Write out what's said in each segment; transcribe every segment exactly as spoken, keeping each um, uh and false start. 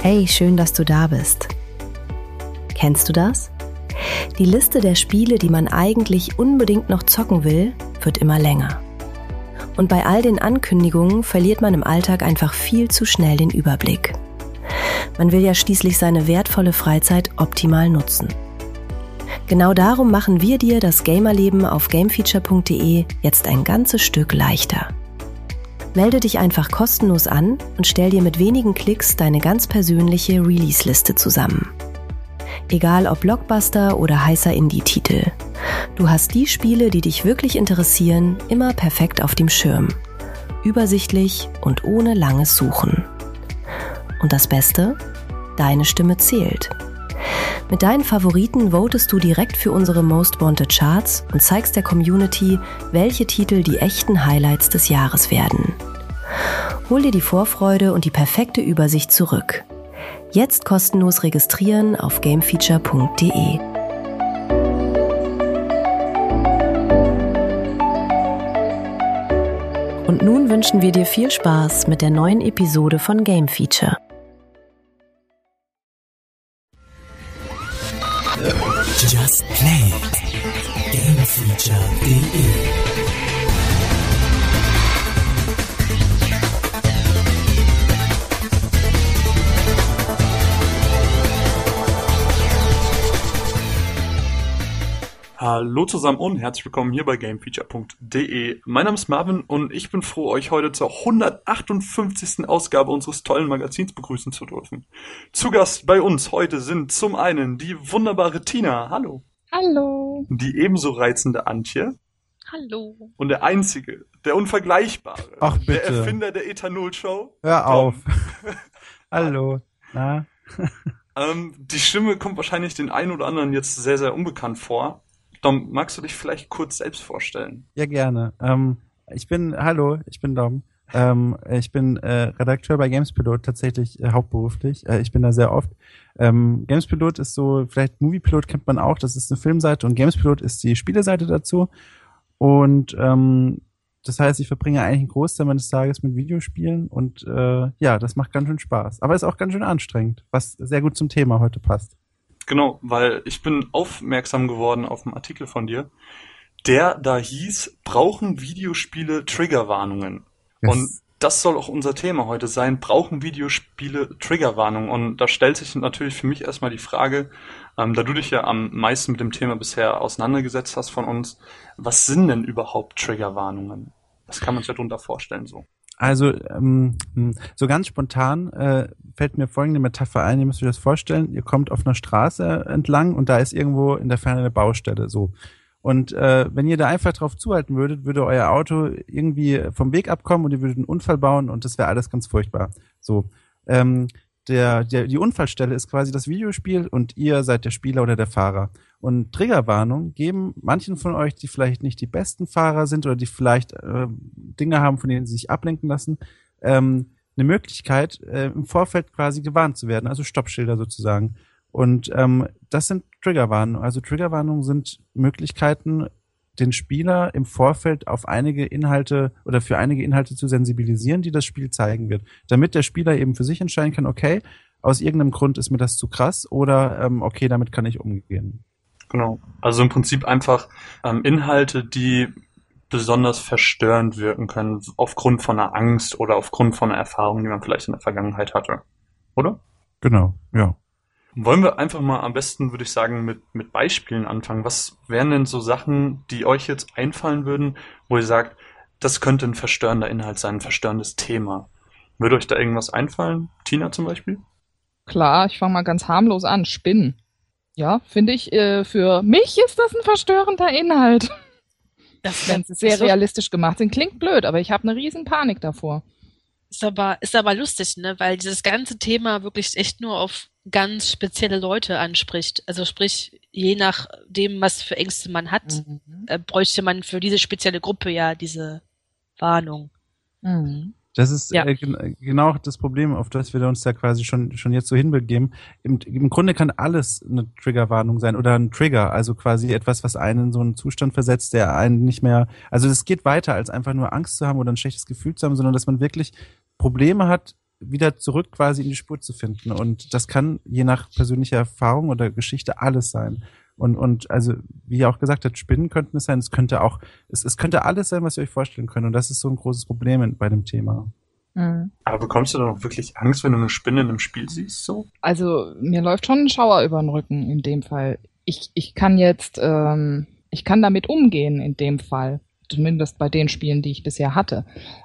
Hey, schön, dass du da bist. Kennst du das? Die Liste der Spiele, die man eigentlich unbedingt noch zocken will, wird immer länger. Und bei all den Ankündigungen verliert man im Alltag einfach viel zu schnell den Überblick. Man will ja schließlich seine wertvolle Freizeit optimal nutzen. Genau darum machen wir dir das Gamerleben auf gamefeature punkt de jetzt ein ganzes Stück leichter. Melde dich einfach kostenlos an und stell dir mit wenigen Klicks deine ganz persönliche Release-Liste zusammen. Egal ob Blockbuster oder heißer Indie-Titel. Du hast die Spiele, die dich wirklich interessieren, immer perfekt auf dem Schirm. Übersichtlich und ohne langes Suchen. Und das Beste? Deine Stimme zählt. Mit deinen Favoriten votest du direkt für unsere Most Wanted Charts und zeigst der Community, welche Titel die echten Highlights des Jahres werden. Hol dir die Vorfreude und die perfekte Übersicht zurück. Jetzt kostenlos registrieren auf gamefeature punkt de. Und nun wünschen wir dir viel Spaß mit der neuen Episode von Game Feature. Just Play it. gamefeature punkt de. Hallo zusammen und herzlich willkommen hier bei gamefeature punkt de. Mein Name ist Marvin und ich bin froh, euch heute zur hundertachtundfünfzigsten Ausgabe unseres tollen Magazins begrüßen zu dürfen. Zu Gast bei uns heute sind zum einen die wunderbare Tina. Hallo. Hallo. Die ebenso reizende Antje. Hallo. Und der einzige, der unvergleichbare, Ach, bitte. der Erfinder der Ethanol-Show. Hör Tom. auf. Hallo. Na? ähm, die Stimme kommt wahrscheinlich den einen oder anderen jetzt sehr, sehr unbekannt vor. Dom, magst du dich vielleicht kurz selbst vorstellen? Ja, gerne. Ähm, ich bin, hallo, ich bin Dom. Ähm, ich bin äh, Redakteur bei Gamespilot, tatsächlich äh, hauptberuflich. Äh, ich bin da sehr oft. Ähm, Gamespilot ist so, vielleicht Moviepilot kennt man auch, das ist eine Filmseite und Gamespilot ist die Spieleseite dazu. Und ähm, das heißt, ich verbringe eigentlich einen Großteil meines Tages mit Videospielen und äh, ja, das macht ganz schön Spaß. Aber ist auch ganz schön anstrengend, was sehr gut zum Thema heute passt. Genau, weil ich bin aufmerksam geworden auf einen Artikel von dir, der da hieß, brauchen Videospiele Triggerwarnungen? Yes. Und das soll auch unser Thema heute sein, brauchen Videospiele Triggerwarnungen? Und da stellt sich natürlich für mich erstmal die Frage, ähm, da du dich ja am meisten mit dem Thema bisher auseinandergesetzt hast von uns, was sind denn überhaupt Triggerwarnungen? Was kann man sich darunter vorstellen so? Also ähm, so ganz spontan äh, fällt mir folgende Metapher ein, ihr müsst euch das vorstellen, ihr kommt auf einer Straße entlang und da ist irgendwo in der Ferne eine Baustelle, so. Und äh, wenn ihr da einfach drauf zuhalten würdet, würde euer Auto irgendwie vom Weg abkommen und ihr würdet einen Unfall bauen und das wäre alles ganz furchtbar. So, ähm, der, der die Unfallstelle ist quasi das Videospiel und ihr seid der Spieler oder der Fahrer. Und Triggerwarnungen geben manchen von euch, die vielleicht nicht die besten Fahrer sind oder die vielleicht äh, Dinge haben, von denen sie sich ablenken lassen, ähm, eine Möglichkeit, äh, im Vorfeld quasi gewarnt zu werden, also Stoppschilder sozusagen. Und ähm, das sind Triggerwarnungen. Also Triggerwarnungen sind Möglichkeiten, den Spieler im Vorfeld auf einige Inhalte oder für einige Inhalte zu sensibilisieren, die das Spiel zeigen wird. Damit der Spieler eben für sich entscheiden kann, okay, aus irgendeinem Grund ist mir das zu krass oder ähm, okay, damit kann ich umgehen. Genau, also im Prinzip einfach ähm, Inhalte, die besonders verstörend wirken können, aufgrund von einer Angst oder aufgrund von einer Erfahrung, die man vielleicht in der Vergangenheit hatte. Oder? Genau, ja. Wollen wir einfach mal am besten, würde ich sagen, mit, mit Beispielen anfangen. Was wären denn so Sachen, die euch jetzt einfallen würden, wo ihr sagt, das könnte ein verstörender Inhalt sein, ein verstörendes Thema? Würde euch da irgendwas einfallen? Tina zum Beispiel? Klar, ich fange mal ganz harmlos an. Spinnen. Ja, finde ich, äh, für mich ist das ein verstörender Inhalt. Wenn es sehr realistisch gemacht sind. Klingt blöd, aber ich habe eine riesen Panik davor. Ist aber, ist aber lustig, ne, weil dieses ganze Thema wirklich echt nur auf ganz spezielle Leute anspricht. Also sprich, je nachdem, was für Ängste man hat, mhm. äh, bräuchte man für diese spezielle Gruppe ja diese Warnung. Mhm. Das ist Ja. äh, gen- genau das Problem, auf das wir uns da quasi schon schon jetzt so hinbegeben. Im, Im Grunde kann alles eine Triggerwarnung sein oder ein Trigger, also quasi etwas, was einen in so einen Zustand versetzt, der einen nicht mehr, also es geht weiter als einfach nur Angst zu haben oder ein schlechtes Gefühl zu haben, sondern dass man wirklich Probleme hat, wieder zurück quasi in die Spur zu finden. Und das kann je nach persönlicher Erfahrung oder Geschichte alles sein. Und, und also, wie ihr auch gesagt habt, Spinnen könnten es sein, es könnte auch, es, es könnte alles sein, was ihr euch vorstellen könnt. Und das ist so ein großes Problem bei dem Thema. Mhm. Aber bekommst du dann auch wirklich Angst, wenn du eine Spinne in einem Spiel siehst, so? Also, mir läuft schon ein Schauer über den Rücken in dem Fall. Ich, ich kann jetzt, ähm, ich kann damit umgehen in dem Fall. Zumindest bei den Spielen, die ich bisher hatte.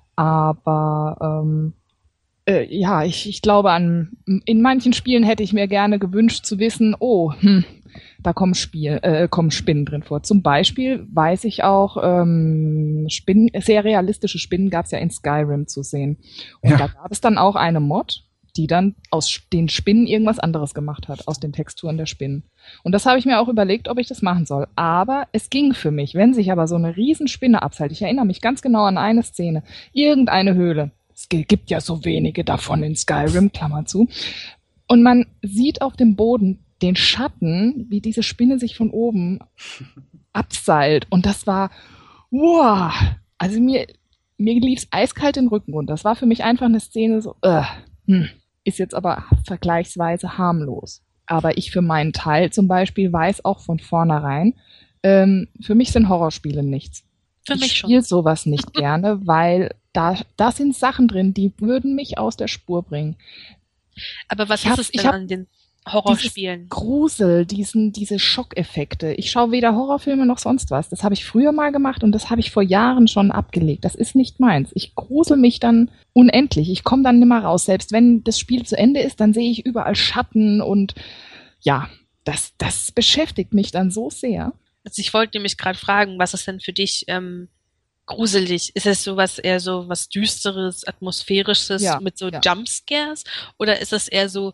Aber, ähm, äh, ja, ich, ich glaube an, in manchen Spielen hätte ich mir gerne gewünscht zu wissen, oh, hm, da kommen Spiel, äh, kommen Spinnen drin vor. Zum Beispiel weiß ich auch, ähm, Spinnen, sehr realistische Spinnen gab es ja in Skyrim zu sehen. Und Ja. da gab es dann auch eine Mod, die dann aus den Spinnen irgendwas anderes gemacht hat, aus den Texturen der Spinnen. Und das habe ich mir auch überlegt, ob ich das machen soll. Aber es ging für mich. Wenn sich aber so eine Riesenspinne abseilt, ich erinnere mich ganz genau an eine Szene, irgendeine Höhle, es gibt ja so wenige davon in Skyrim, Klammer zu, und man sieht auf dem Boden den Schatten, wie diese Spinne sich von oben abseilt. Und das war, wow, also mir, mir lief's eiskalt den Rücken runter. Das war für mich einfach eine Szene so, uh, hm, ist jetzt aber vergleichsweise harmlos. Aber ich für meinen Teil zum Beispiel weiß auch von vornherein, ähm, für mich sind Horrorspiele nichts. Für mich ich schon. spiele sowas nicht gerne, weil da, da sind Sachen drin, die würden mich aus der Spur bringen. Aber was Ich ist hab- es ich denn hab an den Horrorspielen? Grusel, diesen, diese Schockeffekte. Ich schaue weder Horrorfilme noch sonst was. Das habe ich früher mal gemacht und das habe ich vor Jahren schon abgelegt. Das ist nicht meins. Ich grusel mich dann unendlich. Ich komme dann nimmer raus. Selbst wenn das Spiel zu Ende ist, dann sehe ich überall Schatten und ja, das, das beschäftigt mich dann so sehr. Also ich wollte nämlich gerade fragen, was ist denn für dich ähm, gruselig? Ist es sowas eher so was Düsteres, Atmosphärisches Ja, mit so ja. Jumpscares? Oder ist es eher so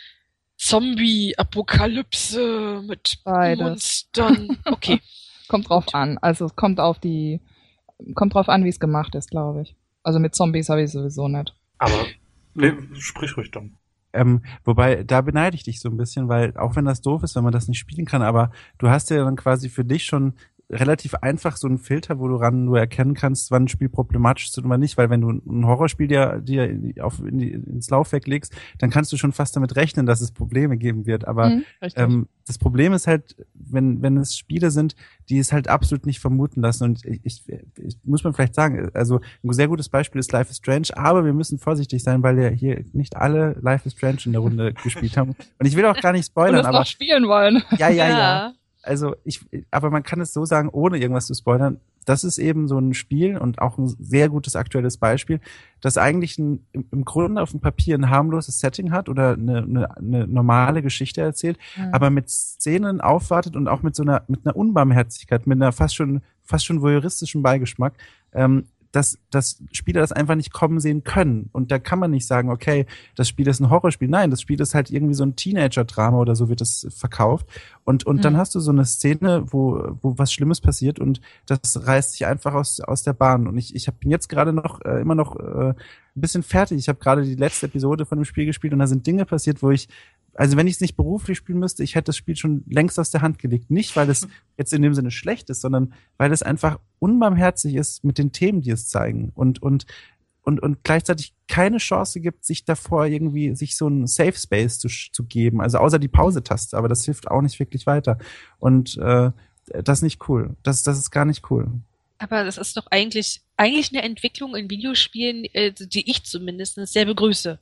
Zombie-Apokalypse mit Beides. Monstern? Okay. Kommt drauf an. Also es kommt auf die, kommt drauf an, wie es gemacht ist, glaube ich. Also mit Zombies habe ich sowieso nicht. Aber, nee, sprich ruhig dann. Ähm, wobei, da beneide ich dich so ein bisschen, weil auch wenn das doof ist, wenn man das nicht spielen kann, aber du hast ja dann quasi für dich schon relativ einfach so einen Filter, wo du ran nur erkennen kannst, wann ein Spiel problematisch ist oder nicht, weil wenn du ein Horrorspiel dir, dir auf, in die, ins Laufwerk legst, dann kannst du schon fast damit rechnen, dass es Probleme geben wird, aber Mhm, richtig. ähm, das Problem ist halt, wenn wenn es Spiele sind, die es halt absolut nicht vermuten lassen und ich, ich, ich muss man vielleicht sagen, also ein sehr gutes Beispiel ist Life is Strange, aber wir müssen vorsichtig sein, weil ja hier nicht alle Life is Strange in der Runde gespielt haben und ich will auch gar nicht Und spoilern, es aber noch spielen wollen. ja, ja, ja. Also ich, aber man kann es so sagen, ohne irgendwas zu spoilern. Das ist eben so ein Spiel und auch ein sehr gutes aktuelles Beispiel, das eigentlich ein, im, im Grunde auf dem Papier ein harmloses Setting hat oder eine, eine, eine normale Geschichte erzählt, Mhm. aber mit Szenen aufwartet und auch mit so einer mit einer Unbarmherzigkeit, mit einer fast schon fast schon voyeuristischen Beigeschmack, ähm, dass, dass Spieler das einfach nicht kommen sehen können. Und da kann man nicht sagen, okay, das Spiel ist ein Horrorspiel. Nein, das Spiel ist halt irgendwie so ein Teenager-Drama oder so wird es verkauft. Und, und Mhm. dann hast du so eine Szene, wo, wo was Schlimmes passiert und das reißt sich einfach aus, aus der Bahn. Und ich, ich bin jetzt gerade noch, äh, immer noch äh, ein bisschen fertig. Ich habe gerade die letzte Episode von dem Spiel gespielt und da sind Dinge passiert, wo ich, also wenn ich es nicht beruflich spielen müsste, ich hätte das Spiel schon längst aus der Hand gelegt. Nicht, weil es jetzt in dem Sinne schlecht ist, sondern weil es einfach unbarmherzig ist mit den Themen, die es zeigen und und und und gleichzeitig keine Chance gibt, sich davor irgendwie sich so einen Safe Space zu, zu geben, also außer die Pause-Taste, aber das hilft auch nicht wirklich weiter und äh, das ist nicht cool. Das das ist gar nicht cool. Aber das ist doch eigentlich eigentlich eine Entwicklung in Videospielen, äh, die ich zumindest sehr begrüße,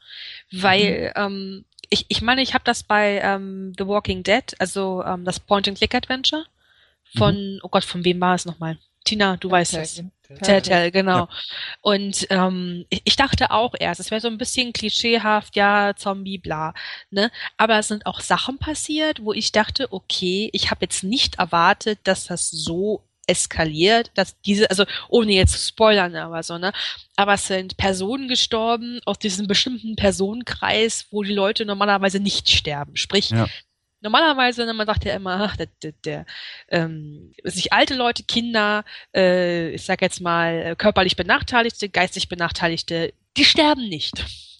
weil ähm, ich ich meine, ich habe das bei ähm, The Walking Dead, also ähm, das Point-and-Click-Adventure von, oh Gott, von wem war es nochmal? Tina, du weißt es. Telltale, genau. Ja. Und ähm, ich, ich dachte auch erst, es wäre so ein bisschen klischeehaft, ja, Zombie, bla, ne? Aber es sind auch Sachen passiert, wo ich dachte, okay, ich habe jetzt nicht erwartet, dass das so eskaliert, dass diese, also ohne jetzt zu spoilern, aber so, ne? Aber es sind Personen gestorben aus diesem bestimmten Personenkreis, wo die Leute normalerweise nicht sterben. Sprich, Ja. normalerweise, ne, man sagt ja immer, ach, der, der, der ähm, sich alte Leute, Kinder, äh, ich sag jetzt mal, äh, körperlich Benachteiligte, geistig Benachteiligte, die sterben nicht.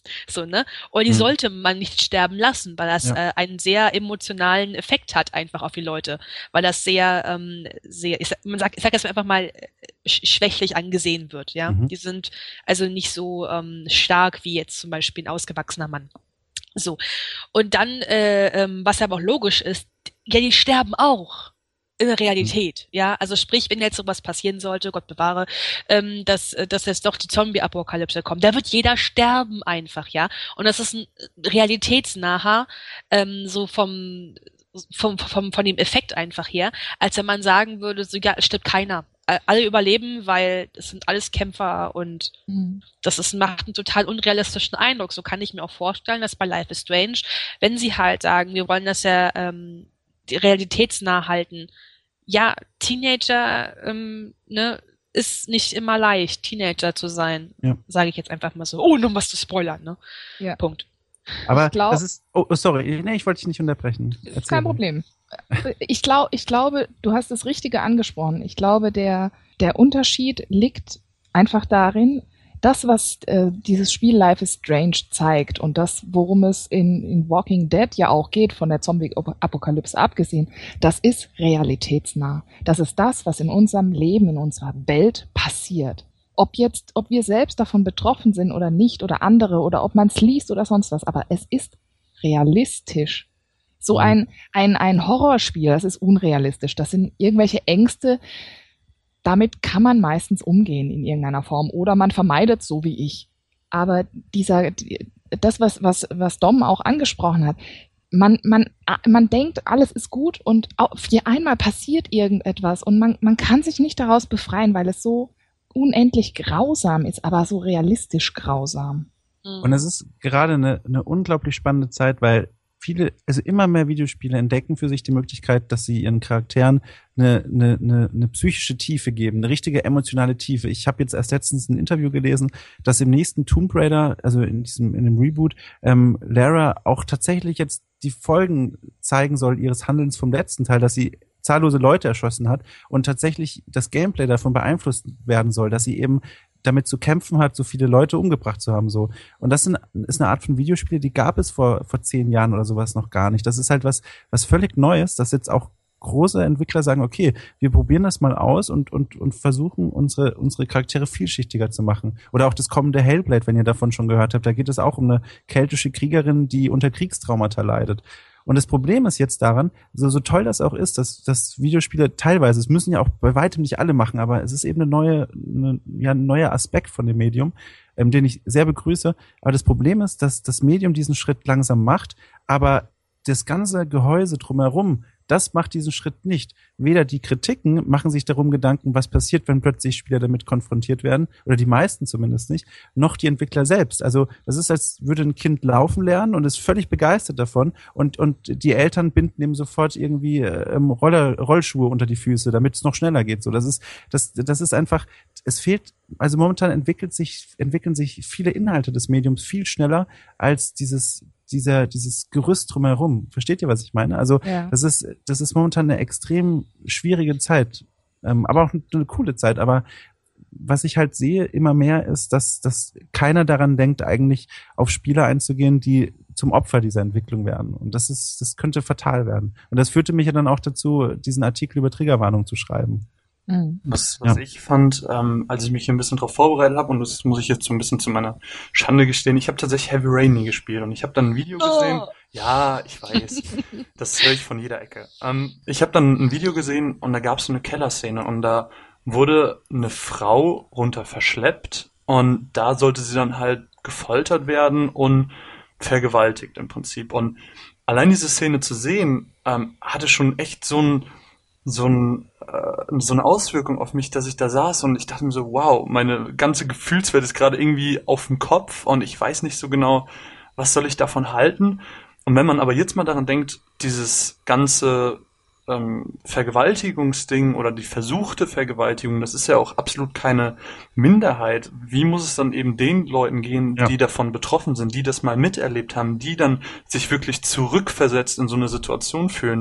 So, ne? Und die Mhm. sollte man nicht sterben lassen, weil das Ja. äh, einen sehr emotionalen Effekt hat einfach auf die Leute, weil das sehr, ähm, sehr, ich sag, man sagt, ich sag jetzt einfach mal, äh, sch- schwächlich angesehen wird, ja. Mhm. Die sind also nicht so ähm, stark wie jetzt zum Beispiel ein ausgewachsener Mann. So. Und dann, äh, ähm, was aber auch logisch ist, ja, die sterben auch. In der Realität, ja, also sprich, wenn jetzt sowas passieren sollte, Gott bewahre, ähm, dass, äh, dass jetzt doch die Zombie-Apokalypse kommt, da wird jeder sterben einfach, ja, und das ist ein realitätsnaher, ähm, so vom, vom, vom, von dem Effekt einfach her, als wenn man sagen würde, so, ja, es stirbt keiner, Äh, alle überleben, weil es sind alles Kämpfer und Mhm. das ist, macht einen total unrealistischen Eindruck. So kann ich mir auch vorstellen, dass bei Life is Strange, wenn sie halt sagen, wir wollen das ja ähm, die realitätsnah halten, ja, Teenager, ähm, ne, ist nicht immer leicht, Teenager zu sein, Ja. sage ich jetzt einfach mal so, ohne um was zu spoilern, ne? Ja. Punkt. Aber Ich glaub- das ist, oh, oh, sorry, nee, ich wollte dich nicht unterbrechen. Ist Erzähl kein mal. Problem. Ich, glaub, ich glaube, du hast das Richtige angesprochen. Ich glaube, der, der Unterschied liegt einfach darin, das, was äh, dieses Spiel Life is Strange zeigt und das, worum es in, in Walking Dead ja auch geht, von der Zombie-Apokalypse abgesehen, das ist realitätsnah. Das ist das, was in unserem Leben, in unserer Welt passiert. Ob jetzt, ob wir selbst davon betroffen sind oder nicht oder andere oder ob man es liest oder sonst was, aber es ist realistisch. So ein, ein, ein Horrorspiel, das ist unrealistisch. Das sind irgendwelche Ängste, damit kann man meistens umgehen in irgendeiner Form oder man vermeidet so wie ich. Aber dieser, das, was, was, was Dom auch angesprochen hat, man, man, man denkt, alles ist gut und auf je einmal passiert irgendetwas und man, man kann sich nicht daraus befreien, weil es so unendlich grausam ist, aber so realistisch grausam. Und es ist gerade eine, eine unglaublich spannende Zeit, weil viele, also immer mehr Videospiele entdecken für sich die Möglichkeit, dass sie ihren Charakteren eine, eine, eine, eine psychische Tiefe geben, eine richtige emotionale Tiefe. Ich habe jetzt erst letztens ein Interview gelesen, dass im nächsten Tomb Raider, also in diesem in dem Reboot, ähm, Lara auch tatsächlich jetzt die Folgen zeigen soll ihres Handelns vom letzten Teil, dass sie zahllose Leute erschossen hat und tatsächlich das Gameplay davon beeinflusst werden soll, dass sie eben damit zu kämpfen hat, so viele Leute umgebracht zu haben, so. Und das sind, ist eine Art von Videospiele, die gab es vor, vor zehn Jahren oder sowas noch gar nicht. Das ist halt was, was völlig Neues, dass jetzt auch große Entwickler sagen, okay, wir probieren das mal aus und, und, und versuchen, unsere, unsere Charaktere vielschichtiger zu machen. Oder auch das kommende Hellblade, wenn ihr davon schon gehört habt. Da geht es auch um eine keltische Kriegerin, die unter Kriegstraumata leidet. Und das Problem ist jetzt daran, so, so toll das auch ist, dass, dass Videospiele teilweise, es müssen ja auch bei weitem nicht alle machen, aber es ist eben eine neue, eine, ja, ein neuer Aspekt von dem Medium, ähm, den ich sehr begrüße. Aber das Problem ist, dass das Medium diesen Schritt langsam macht, aber das ganze Gehäuse drumherum, das macht diesen Schritt nicht. Weder die Kritiken machen sich darum Gedanken, was passiert, wenn plötzlich Spieler damit konfrontiert werden, oder die meisten zumindest nicht, noch die Entwickler selbst. Also das ist, als würde ein Kind laufen lernen und ist völlig begeistert davon und und die Eltern binden ihm sofort irgendwie ähm, Roller, Rollschuhe unter die Füße, damit es noch schneller geht. So, das ist das das ist einfach, es fehlt, also momentan entwickelt sich entwickeln sich viele Inhalte des Mediums viel schneller als dieses dieser, dieses Gerüst drumherum. Versteht ihr, was ich meine? Also, Ja. das ist, das ist momentan eine extrem schwierige Zeit. Ähm, aber auch eine coole Zeit. Aber was ich halt sehe immer mehr ist, dass, dass keiner daran denkt, eigentlich auf Spiele einzugehen, die zum Opfer dieser Entwicklung werden. Und das ist, das könnte fatal werden. Und das führte mich ja dann auch dazu, diesen Artikel über Triggerwarnung zu schreiben. Mhm. Was, was Ja. ich fand, ähm, als ich mich hier ein bisschen drauf vorbereitet habe, und das muss ich jetzt so ein bisschen zu meiner Schande gestehen, ich habe tatsächlich Heavy Rain nie gespielt und ich habe dann ein Video gesehen. Oh. Ja, ich weiß, das höre ich von jeder Ecke. Ähm, ich habe dann ein Video gesehen und da gab es so eine Kellerszene und da wurde eine Frau runter verschleppt und da sollte sie dann halt gefoltert werden und vergewaltigt im Prinzip. Und allein diese Szene zu sehen, ähm, hatte schon echt so ein so ein äh, so eine Auswirkung auf mich, dass ich da saß und ich dachte mir so, wow, meine ganze Gefühlswelt ist gerade irgendwie auf dem Kopf und ich weiß nicht so genau, was soll ich davon halten. Und wenn man aber jetzt mal daran denkt, dieses ganze ähm, Vergewaltigungsding oder die versuchte Vergewaltigung, das ist ja auch absolut keine Minderheit. Wie muss es dann eben den Leuten gehen, Ja. die davon betroffen sind, die das mal miterlebt haben, die dann sich wirklich zurückversetzt in so eine Situation fühlen?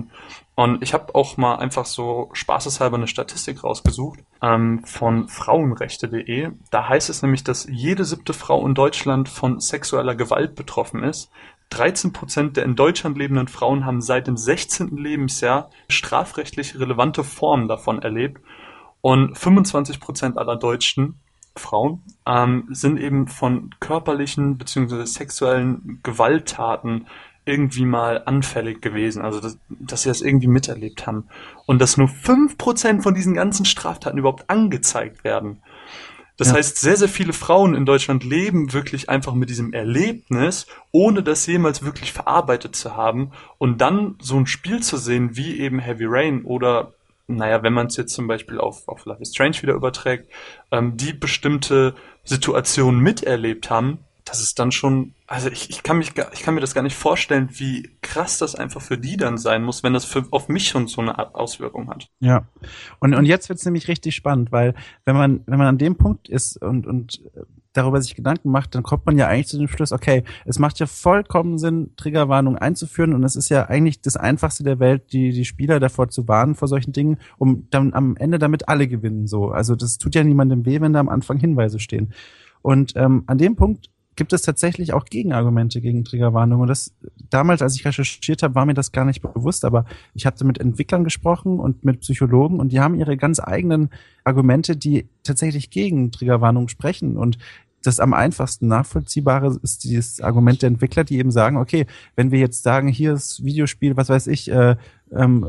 Und ich habe auch mal einfach so spaßeshalber eine Statistik rausgesucht ähm, von frauenrechte punkt de. Da heißt es nämlich, dass jede siebte Frau in Deutschland von sexueller Gewalt betroffen ist. dreizehn Prozent der in Deutschland lebenden Frauen haben seit dem sechzehnten Lebensjahr strafrechtlich relevante Formen davon erlebt. Und fünfundzwanzig Prozent aller deutschen Frauen ähm, sind eben von körperlichen bzw. sexuellen Gewalttaten irgendwie mal anfällig gewesen, also dass, dass sie das irgendwie miterlebt haben. Und dass nur fünf Prozent von diesen ganzen Straftaten überhaupt angezeigt werden. Das ja. heißt, sehr, sehr viele Frauen in Deutschland leben wirklich einfach mit diesem Erlebnis, ohne das jemals wirklich verarbeitet zu haben. Und dann so ein Spiel zu sehen, wie eben Heavy Rain oder, naja, wenn man es jetzt zum Beispiel auf, auf Life is Strange wieder überträgt, ähm, die bestimmte Situationen miterlebt haben, das ist dann schon, also ich, ich kann mich, ich kann mir das gar nicht vorstellen, wie krass das einfach für die dann sein muss, wenn das für, auf mich schon so eine Auswirkung hat. Ja. Und, und jetzt wird's nämlich richtig spannend, weil wenn man, wenn man an dem Punkt ist und, und darüber sich Gedanken macht, dann kommt man ja eigentlich zu dem Schluss, okay, es macht ja vollkommen Sinn, Triggerwarnung einzuführen und es ist ja eigentlich das Einfachste der Welt, die, die Spieler davor zu warnen vor solchen Dingen, um dann am Ende damit alle gewinnen, so. Also das tut ja niemandem weh, wenn da am Anfang Hinweise stehen. Und, ähm, an dem Punkt gibt es tatsächlich auch Gegenargumente gegen Triggerwarnung. Und das damals, als ich recherchiert habe, war mir das gar nicht bewusst, aber ich hatte mit Entwicklern gesprochen und mit Psychologen und die haben ihre ganz eigenen Argumente, die tatsächlich gegen Triggerwarnung sprechen. Und das am einfachsten nachvollziehbare ist dieses Argument der Entwickler, die eben sagen, okay, wenn wir jetzt sagen, hier ist Videospiel, was weiß ich, äh, ähm,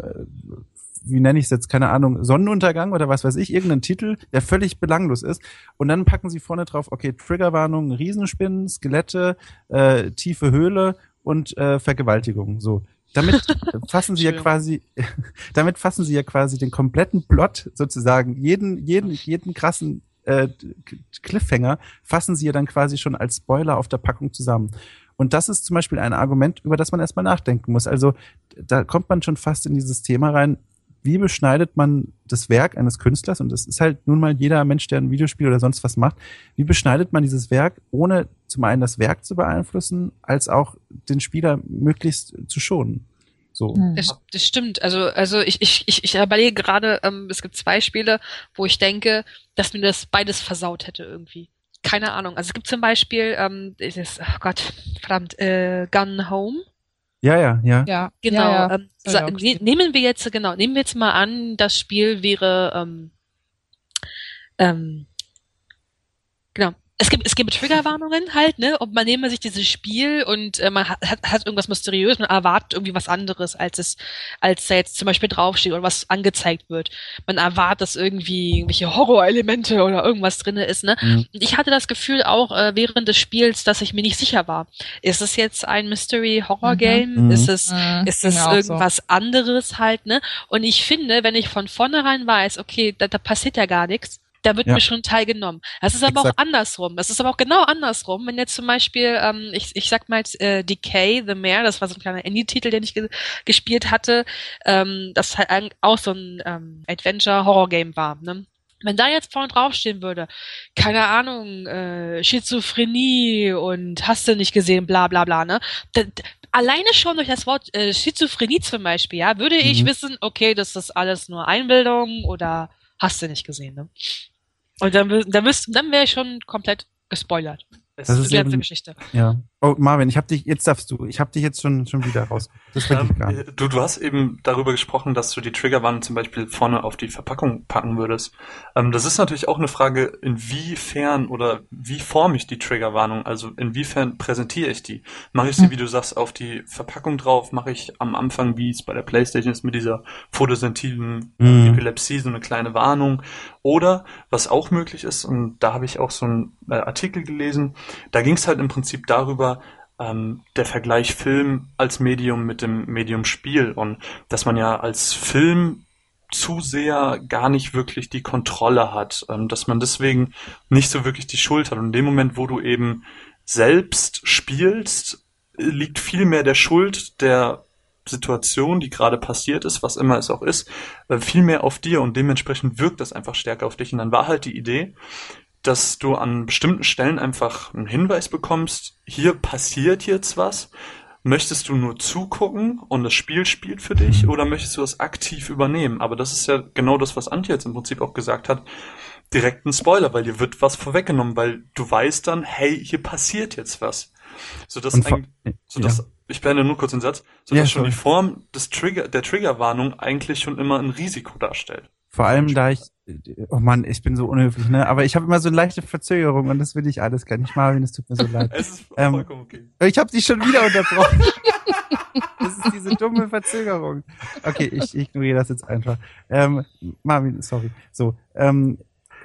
wie nenne ich es jetzt, keine Ahnung, Sonnenuntergang oder was weiß ich, irgendeinen Titel, der völlig belanglos ist. Und dann packen sie vorne drauf, okay, Triggerwarnung, Riesenspinnen, Skelette, äh, tiefe Höhle und äh, Vergewaltigung. So. Damit fassen sie ja quasi, damit fassen sie ja quasi den kompletten Plot sozusagen, jeden, jeden, jeden krassen äh, Cliffhanger fassen sie ja dann quasi schon als Spoiler auf der Packung zusammen. Und das ist zum Beispiel ein Argument, über das man erstmal nachdenken muss. Also da kommt man schon fast in dieses Thema rein, wie beschneidet man das Werk eines Künstlers, und das ist halt nun mal jeder Mensch, der ein Videospiel oder sonst was macht, wie beschneidet man dieses Werk, ohne zum einen das Werk zu beeinflussen, als auch den Spieler möglichst zu schonen. So. Das, das stimmt. Also, also ich, ich, ich, ich überlege gerade, ähm, es gibt zwei Spiele, wo ich denke, dass mir das beides versaut hätte irgendwie. Keine Ahnung. Also es gibt zum Beispiel, ähm, ist, oh Gott, verdammt, äh, Gun Home. Ja, ja, ja. Ja, genau. Ja, ja. Ähm, so, ne, nehmen wir jetzt, genau, nehmen wir jetzt mal an, das Spiel wäre, ähm, ähm, genau. Es gibt, es gibt Triggerwarnungen halt, ne? Und man nehme sich dieses Spiel und äh, man hat, hat irgendwas mysteriös, man erwartet irgendwie was anderes, als es, als da jetzt zum Beispiel draufsteht oder was angezeigt wird. Man erwartet, dass irgendwie irgendwelche Horrorelemente oder irgendwas drinne ist, ne? Mhm. Und ich hatte das Gefühl auch äh, während des Spiels, dass ich mir nicht sicher war. Ist es jetzt ein Mystery-Horror-Game? Mhm. Ist es, mhm. ist es irgendwas so. anderes halt, ne? Und ich finde, wenn ich von vornherein weiß, okay, da, da passiert ja gar nichts, da wird ja. mir schon teilgenommen. Das ist aber Exakt. auch andersrum. Das ist aber auch genau andersrum. Wenn jetzt zum Beispiel, ähm, ich, ich sag mal jetzt äh, Decay, The Mare, das war so ein kleiner Indie-Titel, den ich ge- gespielt hatte, ähm, das halt auch so ein ähm, Adventure-Horror-Game war, ne? Wenn da jetzt vorne draufstehen würde, keine Ahnung, äh, Schizophrenie und hast du nicht gesehen, bla bla bla, ne? Da, da, alleine schon durch das Wort äh, Schizophrenie zum Beispiel, ja, würde mhm. ich wissen, okay, das ist alles nur Einbildung oder hast du nicht gesehen, ne? Und dann, dann, dann wäre ich schon komplett gespoilert. Das, das ist die ganze Geschichte. Ja. Oh, Marvin, ich hab dich, jetzt darfst du, ich hab dich jetzt schon, schon wieder raus. Das ähm, gar nicht. Du, du hast eben darüber gesprochen, dass du die Triggerwarnung zum Beispiel vorne auf die Verpackung packen würdest. Ähm, das ist natürlich auch eine Frage, inwiefern oder wie forme ich die Triggerwarnung? Also inwiefern präsentiere ich die? Mache ich sie, hm. wie du sagst, auf die Verpackung drauf? Mache ich am Anfang, wie es bei der PlayStation ist, mit dieser photosensitiven hm. Epilepsie, so eine kleine Warnung? Oder, was auch möglich ist, und da habe ich auch so einen äh, Artikel gelesen, da ging es halt im Prinzip darüber, ähm, der Vergleich Film als Medium mit dem Medium Spiel, und dass man ja als Filmzuseher gar nicht wirklich die Kontrolle hat, ähm, dass man deswegen nicht so wirklich die Schuld hat. Und in dem Moment, wo du eben selbst spielst, liegt viel mehr der Schuld der Situation, die gerade passiert ist, was immer es auch ist, äh, viel mehr auf dir, und dementsprechend wirkt das einfach stärker auf dich. Und dann war halt die Idee, dass du an bestimmten Stellen einfach einen Hinweis bekommst, hier passiert jetzt was, möchtest du nur zugucken und das Spiel spielt für dich oder möchtest du das aktiv übernehmen? Aber das ist ja genau das, was Antje jetzt im Prinzip auch gesagt hat. Direkt ein Spoiler, weil dir wird was vorweggenommen, weil du weißt dann, hey, hier passiert jetzt was. So dass, Und vor- ein, so dass ja. ich beende nur kurz den Satz, so Ja, dass schon sorry. die Form des Trigger, der Triggerwarnung eigentlich schon immer ein Risiko darstellt. Vor allem, da ich, oh Mann, ich bin so unhöflich, ne? Aber ich habe immer so eine leichte Verzögerung und das will ich alles gar nicht. Marvin, es tut mir so leid. Es ist Ähm, vollkommen okay. Ich habe dich schon wieder unterbrochen. Das ist diese dumme Verzögerung. Okay, ich, ich ignoriere das jetzt einfach. Ähm, Marvin, sorry. So, ähm,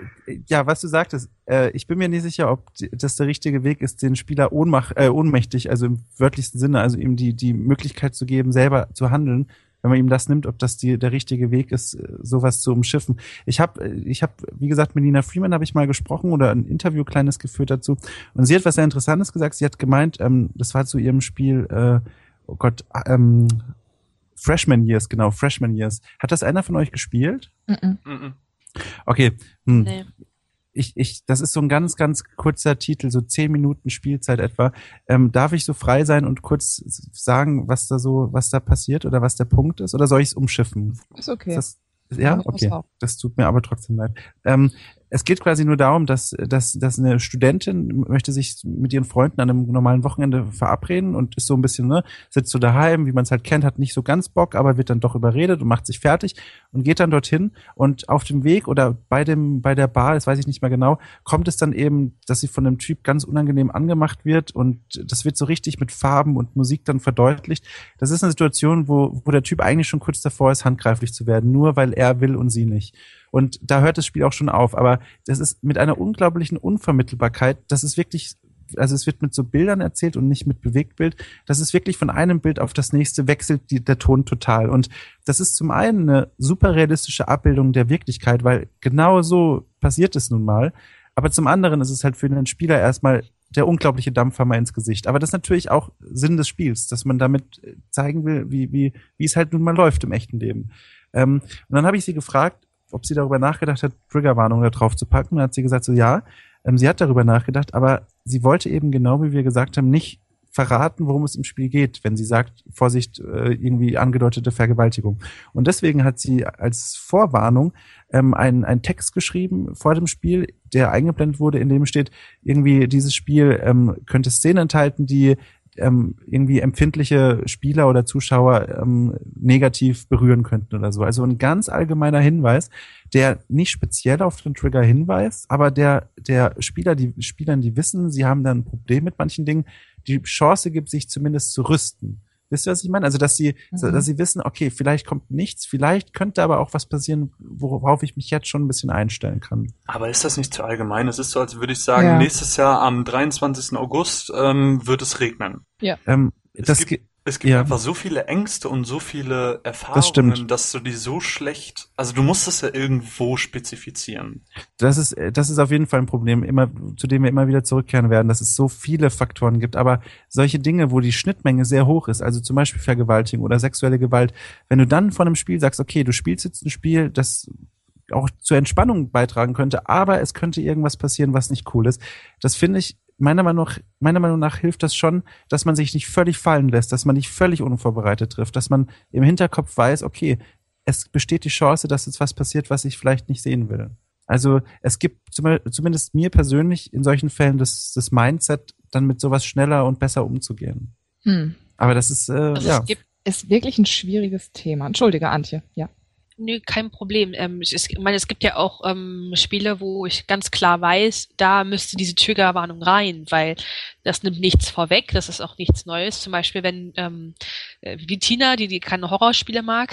ja, was du sagtest, äh, ich bin mir nicht sicher, ob die, das der richtige Weg ist, den Spieler ohnmach, äh, ohnmächtig, also im wörtlichsten Sinne, also ihm die, die Möglichkeit zu geben, selber zu handeln, wenn man ihm das nimmt, ob das die, der richtige Weg ist, äh, sowas zu umschiffen. Ich habe, ich habe, wie gesagt, mit Nina Freeman habe ich mal gesprochen oder ein Interview kleines geführt dazu und sie hat was sehr Interessantes gesagt. Sie hat gemeint, ähm, das war zu ihrem Spiel, äh, oh Gott, ähm, Freshman Years, genau, Freshman Years. Hat das einer von euch gespielt? Mhm. Mhm. Okay, hm. Nee. Ich, ich, das ist so ein ganz, ganz kurzer Titel, so zehn Minuten Spielzeit etwa. Ähm, darf ich so frei sein und kurz sagen, was da so, was da passiert oder was der Punkt ist? Oder soll ich es umschiffen? Ist okay. Ist das, ja, Ja, okay. auch. Das tut mir aber trotzdem leid. Ähm, es geht quasi nur darum, dass, dass, dass eine Studentin möchte sich mit ihren Freunden an einem normalen Wochenende verabreden und ist so ein bisschen, ne, sitzt so daheim, wie man es halt kennt, hat nicht so ganz Bock, aber wird dann doch überredet und macht sich fertig und geht dann dorthin und auf dem Weg oder bei dem, bei der Bar, das weiß ich nicht mehr genau, kommt es dann eben, dass sie von einem Typ ganz unangenehm angemacht wird und das wird so richtig mit Farben und Musik dann verdeutlicht. Das ist eine Situation, wo, wo der Typ eigentlich schon kurz davor ist, handgreiflich zu werden, nur weil er will und sie nicht. Und da hört das Spiel auch schon auf. Aber das ist mit einer unglaublichen Unvermittelbarkeit. Das ist wirklich, also es wird mit so Bildern erzählt und nicht mit Bewegtbild. Das ist wirklich von einem Bild auf das nächste wechselt die, der Ton total. Und das ist zum einen eine super realistische Abbildung der Wirklichkeit, weil genau so passiert es nun mal. Aber zum anderen ist es halt für den Spieler erstmal der unglaubliche Dampfhammer ins Gesicht. Aber das ist natürlich auch Sinn des Spiels, dass man damit zeigen will, wie, wie, wie es halt nun mal läuft im echten Leben. Ähm, und dann habe ich sie gefragt, ob sie darüber nachgedacht hat, Triggerwarnung da drauf zu packen. Und dann hat sie gesagt, so ja, ähm, sie hat darüber nachgedacht, aber sie wollte eben genau, wie wir gesagt haben, nicht verraten, worum es im Spiel geht, wenn sie sagt, Vorsicht, äh, irgendwie angedeutete Vergewaltigung. Und deswegen hat sie als Vorwarnung ähm, einen, einen Text geschrieben vor dem Spiel, der eingeblendet wurde, in dem steht, irgendwie dieses Spiel ähm, könnte Szenen enthalten, die ähm, irgendwie empfindliche Spieler oder Zuschauer ähm, negativ berühren könnten oder so. Also ein ganz allgemeiner Hinweis, der nicht speziell auf den Trigger hinweist, aber der der Spieler, die Spielern, die wissen, sie haben da ein Problem mit manchen Dingen, die Chance gibt, sich zumindest zu rüsten. Wisst ihr, was ich meine? Also, dass sie, mhm. dass sie wissen, okay, vielleicht kommt nichts, vielleicht könnte aber auch was passieren, worauf ich mich jetzt schon ein bisschen einstellen kann. Aber ist das nicht zu allgemein? Es ist so, als würde ich sagen, Ja. nächstes Jahr am dreiundzwanzigsten August ähm, wird es regnen. Ja. Ähm, Es das gibt, ge- es gibt ja. einfach so viele Ängste und so viele Das Erfahrungen, stimmt. dass du die so schlecht, also du musst es ja irgendwo spezifizieren. Das ist, das ist auf jeden Fall ein Problem, immer, zu dem wir immer wieder zurückkehren werden, dass es so viele Faktoren gibt. Aber solche Dinge, wo die Schnittmenge sehr hoch ist, also zum Beispiel Vergewaltigung oder sexuelle Gewalt, wenn du dann von einem Spiel sagst, okay, du spielst jetzt ein Spiel, das auch zur Entspannung beitragen könnte, aber es könnte irgendwas passieren, was nicht cool ist. Das finde ich, meiner Meinung nach, meiner Meinung nach hilft das schon, dass man sich nicht völlig fallen lässt, dass man nicht völlig unvorbereitet trifft, dass man im Hinterkopf weiß, okay, es besteht die Chance, dass jetzt was passiert, was ich vielleicht nicht sehen will. Also es gibt zum, zumindest mir persönlich in solchen Fällen das, das Mindset, dann mit sowas schneller und besser umzugehen. Hm. Aber das ist, äh, Also ja. es gibt, Ist wirklich ein schwieriges Thema. Entschuldige, Antje. Ja. nö, kein Problem. Ähm, es ist, ich meine, es gibt ja auch ähm, Spiele, wo ich ganz klar weiß, da müsste diese Triggerwarnung rein, weil das nimmt nichts vorweg, das ist auch nichts Neues. Zum Beispiel, wenn ähm, äh, wie Tina, die, die keine Horrorspiele mag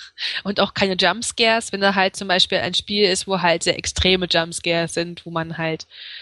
und auch keine Jumpscares, wenn da halt zum Beispiel ein Spiel ist, wo halt sehr extreme Jumpscares sind, wo man halt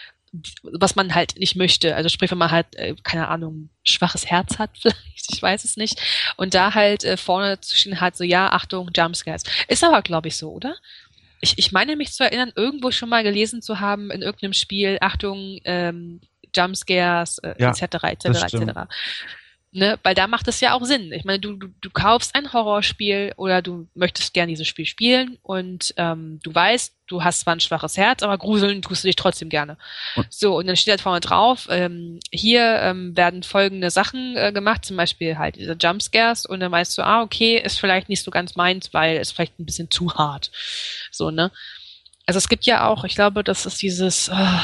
was man halt nicht möchte. Also sprich, wenn man halt, äh, keine Ahnung, schwaches Herz hat vielleicht, ich weiß es nicht. Und da halt äh, vorne zu stehen hat, so ja, Achtung, Jumpscares. Ist aber, glaube ich, so, oder? Ich, ich meine mich zu erinnern, irgendwo schon mal gelesen zu haben in irgendeinem Spiel, Achtung, ähm, Jumpscares, äh, Ja, et cetera, et das cetera, et stimmt. cetera. Ne, weil da macht es ja auch Sinn. Ich meine, du, du, du kaufst ein Horrorspiel oder du möchtest gerne dieses Spiel spielen und ähm, du weißt, du hast zwar ein schwaches Herz, aber gruseln tust du dich trotzdem gerne. Und? So, und dann steht halt vorne drauf, ähm, hier ähm, werden folgende Sachen äh, gemacht, zum Beispiel halt diese Jumpscares und dann weißt du, ah, okay, ist vielleicht nicht so ganz meins, weil es vielleicht ein bisschen zu hart. So, ne? Also es gibt ja auch, ich glaube, das ist dieses... Oh,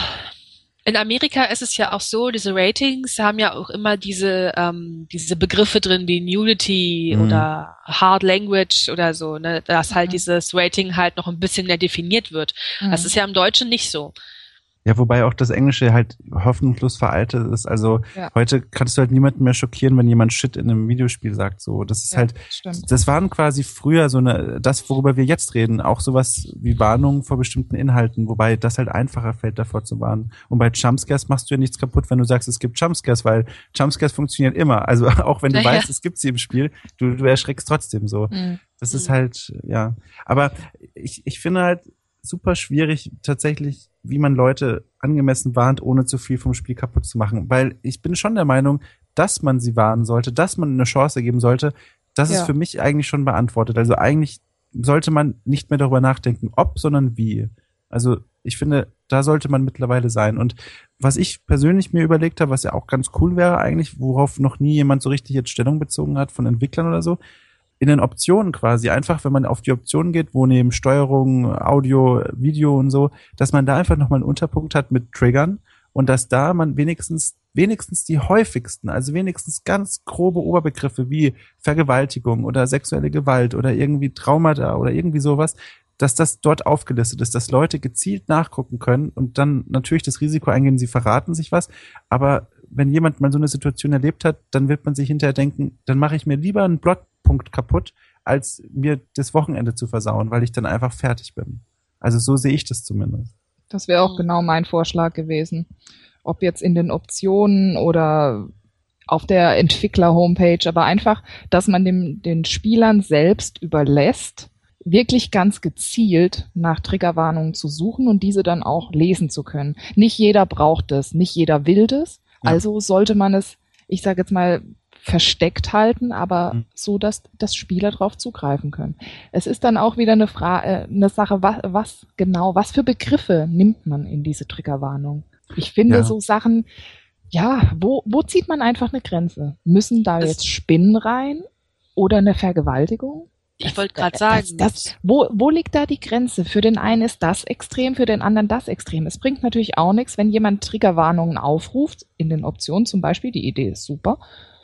in Amerika ist es ja auch so, diese Ratings haben ja auch immer diese ähm, diese Begriffe drin wie Nudity mhm. oder Hard Language oder so, ne, dass halt mhm. dieses Rating halt noch ein bisschen mehr definiert wird. Mhm. Das ist ja im Deutschen nicht so. Ja, wobei auch das Englische halt hoffnungslos veraltet ist. Also ja. heute kannst du halt niemanden mehr schockieren, wenn jemand Shit in einem Videospiel sagt. So, das ist ja, halt, stimmt. Das waren quasi früher so eine, das, worüber wir jetzt reden, auch sowas wie Warnungen vor bestimmten Inhalten, wobei das halt einfacher fällt, davor zu warnen. Und bei Jumpscares machst du ja nichts kaputt, wenn du sagst, es gibt Jumpscares, weil Jumpscares funktionieren immer. Also auch wenn du ja, weißt, ja. es gibt sie im Spiel, du, du erschreckst trotzdem so. Mhm. Das ist halt, ja. Aber ich, ich finde halt super schwierig tatsächlich, wie man Leute angemessen warnt, ohne zu viel vom Spiel kaputt zu machen. Weil ich bin schon der Meinung, dass man sie warnen sollte, dass man eine Chance geben sollte. Das ja. ist für mich eigentlich schon beantwortet. Also eigentlich sollte man nicht mehr darüber nachdenken, ob, sondern wie. Also ich finde, da sollte man mittlerweile sein. Und was ich persönlich mir überlegt habe, was ja auch ganz cool wäre eigentlich, worauf noch nie jemand so richtig jetzt Stellung bezogen hat von Entwicklern oder so, in den Optionen quasi, einfach wenn man auf die Optionen geht, wo neben Steuerung, Audio, Video und so, dass man da einfach nochmal einen Unterpunkt hat mit Triggern und dass da man wenigstens wenigstens die häufigsten, also wenigstens ganz grobe Oberbegriffe wie Vergewaltigung oder sexuelle Gewalt oder irgendwie Traumata oder irgendwie sowas, dass das dort aufgelistet ist, dass Leute gezielt nachgucken können und dann natürlich das Risiko eingehen, sie verraten sich was, aber wenn jemand mal so eine Situation erlebt hat, dann wird man sich hinterher denken, dann mache ich mir lieber einen Plotpunkt kaputt, als mir das Wochenende zu versauen, weil ich dann einfach fertig bin. Also so sehe ich das zumindest. Das wäre auch genau mein Vorschlag gewesen. Ob jetzt in den Optionen oder auf der Entwickler-Homepage, aber einfach, dass man dem, den Spielern selbst überlässt, wirklich ganz gezielt nach Triggerwarnungen zu suchen und diese dann auch lesen zu können. Nicht jeder braucht es, nicht jeder will das. Ja. Also sollte man es, ich sage jetzt mal, versteckt halten, aber mhm. so, dass, dass Spieler drauf zugreifen können. Es ist dann auch wieder eine Frage, äh, eine Sache, was, was genau, was für Begriffe nimmt man in diese Triggerwarnung? Ich finde ja. so Sachen, ja, wo, wo zieht man einfach eine Grenze? Müssen da das jetzt Spinnen rein oder eine Vergewaltigung? Ich wollte gerade sagen, das, das, wo, wo liegt da die Grenze? Für den einen ist das extrem, für den anderen das extrem. Es bringt natürlich auch nichts, wenn jemand Triggerwarnungen aufruft, in den Optionen zum Beispiel, die Idee ist super,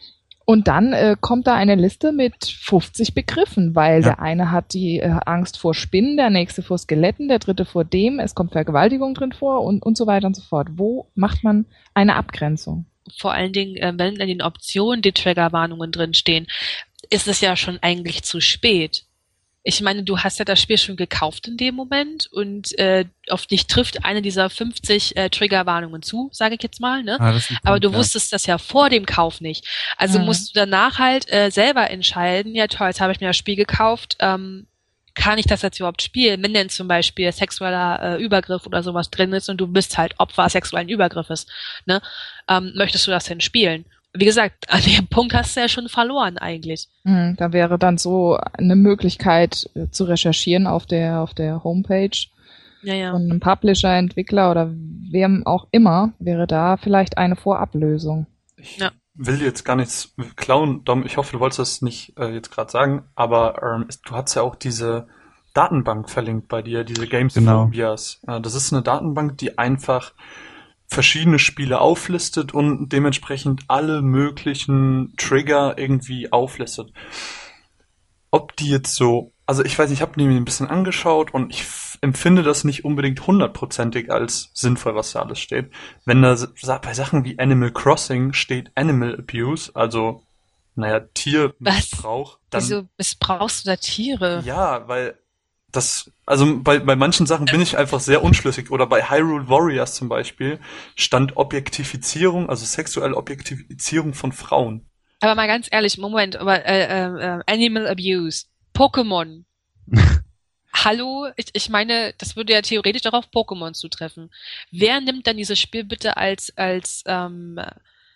und dann äh, kommt da eine Liste mit fünfzig Begriffen, weil ja. der eine hat die äh, Angst vor Spinnen, der nächste vor Skeletten, der dritte vor dem, es kommt Vergewaltigung drin vor und, und so weiter und so fort. Wo macht man eine Abgrenzung? Vor allen Dingen, äh, wenn in den Optionen die Triggerwarnungen drin stehen, ist es ja schon eigentlich zu spät. Ich meine, du hast ja das Spiel schon gekauft in dem Moment und äh, auf dich trifft eine dieser fünfzig äh, Triggerwarnungen zu, sage ich jetzt mal, ne? Ah, Punkt, aber du ja. wusstest das ja vor dem Kauf nicht. Also mhm. musst du danach halt äh, selber entscheiden, ja toll, jetzt habe ich mir das Spiel gekauft, ähm, kann ich das jetzt überhaupt spielen, wenn denn zum Beispiel sexueller äh, Übergriff oder sowas drin ist und du bist halt Opfer sexuellen Übergriffes, ne? Ähm, möchtest du das denn spielen? Wie gesagt, an dem Punkt hast du ja schon verloren eigentlich. Mhm, da wäre dann so eine Möglichkeit äh, zu recherchieren auf der auf der Homepage ja, ja. von einem Publisher, Entwickler oder wem auch immer, wäre da vielleicht eine Vorablösung. Ich ja. will jetzt gar nichts klauen, Dom. Ich hoffe, du wolltest das nicht äh, jetzt gerade sagen, aber ähm, du hast ja auch diese Datenbank verlinkt bei dir, diese Games Phobias. Genau. Äh, das ist eine Datenbank, die einfach verschiedene Spiele auflistet und dementsprechend alle möglichen Trigger irgendwie auflistet. Ob die jetzt so, also ich weiß nicht, ich habe mir ein bisschen angeschaut und ich f- empfinde das nicht unbedingt hundertprozentig als sinnvoll, was da alles steht. Wenn da bei Sachen wie Animal Crossing steht Animal Abuse, also naja, Tiermissbrauch. Was? Wieso missbrauchst du da Tiere? Ja, weil das, also bei, bei manchen Sachen bin ich einfach sehr unschlüssig. Oder bei Hyrule Warriors zum Beispiel stand Objektifizierung, also sexuelle Objektifizierung von Frauen. Aber mal ganz ehrlich, Moment, aber äh, äh, Animal Abuse, Pokémon. Hallo, ich, ich meine, das würde ja theoretisch auch auf Pokémon zutreffen. Wer nimmt dann dieses Spiel bitte als als ähm,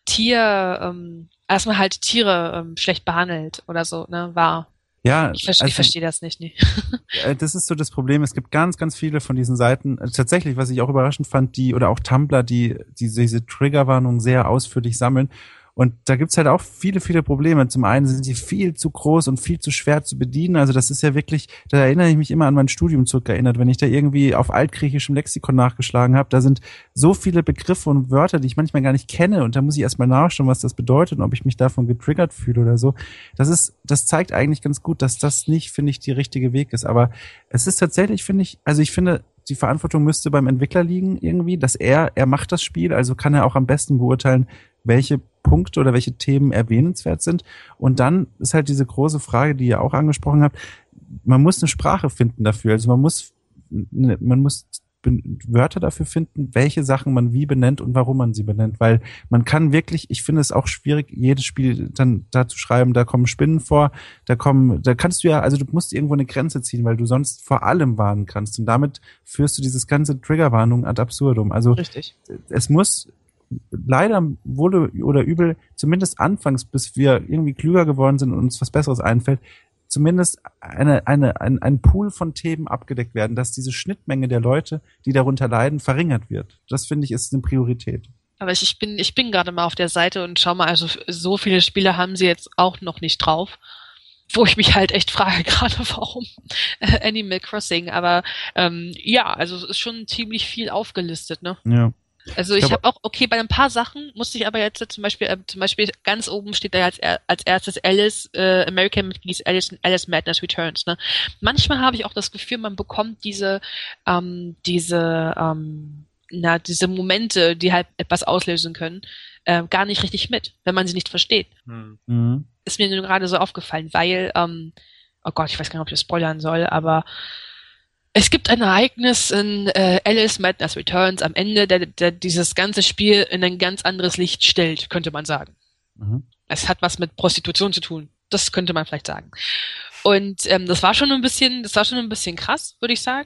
Tier, ähm, erstmal halt Tiere ähm, schlecht behandelt oder so, ne, war. Ja, ich, ver- also, ich verstehe das nicht, nee. Das ist so das Problem. Es gibt ganz, ganz viele von diesen Seiten. Tatsächlich, was ich auch überraschend fand, die oder auch Tumblr, die, die diese Triggerwarnungen sehr ausführlich sammeln. Und da gibt's halt auch viele, viele Probleme. Zum einen sind sie viel zu groß und viel zu schwer zu bedienen. Also das ist ja wirklich, da erinnere ich mich immer an mein Studium zurückerinnert, wenn ich da irgendwie auf altgriechischem Lexikon nachgeschlagen habe. Da sind so viele Begriffe und Wörter, die ich manchmal gar nicht kenne. Und da muss ich erstmal nachschauen, was das bedeutet und ob ich mich davon getriggert fühle oder so. Das ist, das zeigt eigentlich ganz gut, dass das nicht, finde ich, die richtige Weg ist. Aber es ist tatsächlich, finde ich, also ich finde, die Verantwortung müsste beim Entwickler liegen irgendwie, dass er, er macht das Spiel, also kann er auch am besten beurteilen, welche Punkte oder welche Themen erwähnenswert sind. Und dann ist halt diese große Frage, die ihr auch angesprochen habt, man muss eine Sprache finden dafür. Also man muss, man muss Wörter dafür finden, welche Sachen man wie benennt und warum man sie benennt. Weil man kann wirklich, ich finde es auch schwierig, jedes Spiel dann da zu schreiben, da kommen Spinnen vor, da kommen, da kannst du ja, also du musst irgendwo eine Grenze ziehen, weil du sonst vor allem warnen kannst. Und damit führst du dieses ganze Triggerwarnung ad absurdum. Also Richtig. Es muss leider wohl oder übel, zumindest anfangs, bis wir irgendwie klüger geworden sind und uns was Besseres einfällt, zumindest eine, eine, ein, ein Pool von Themen abgedeckt werden, dass diese Schnittmenge der Leute, die darunter leiden, verringert wird. Das, finde ich, ist eine Priorität. Aber ich, ich bin, ich bin gerade mal auf der Seite und schau mal, also so viele Spiele haben sie jetzt auch noch nicht drauf. Wo ich mich halt echt frage, gerade warum äh, Animal Crossing. Aber ähm, ja, also es ist schon ziemlich viel aufgelistet, ne? Ja. Also ich, ich habe auch, okay, bei ein paar Sachen musste ich aber jetzt zum Beispiel, äh, zum Beispiel ganz oben steht da als, als erstes Alice, äh, American Mitglieds Alice, Alice Madness Returns, ne? Manchmal habe ich auch das Gefühl, man bekommt diese, ähm, diese, ähm, na, diese Momente, die halt etwas auslösen können, äh, gar nicht richtig mit, wenn man sie nicht versteht. Mhm. Ist mir nur gerade so aufgefallen, weil, ähm, oh Gott, ich weiß gar nicht, ob ich das spoilern soll, aber es gibt ein Ereignis in äh, Alice Madness Returns am Ende, der, der dieses ganze Spiel in ein ganz anderes Licht stellt, könnte man sagen. Mhm. Es hat was mit Prostitution zu tun. Das könnte man vielleicht sagen. Und ähm, das war schon ein bisschen, das war schon ein bisschen krass, würde ich sagen.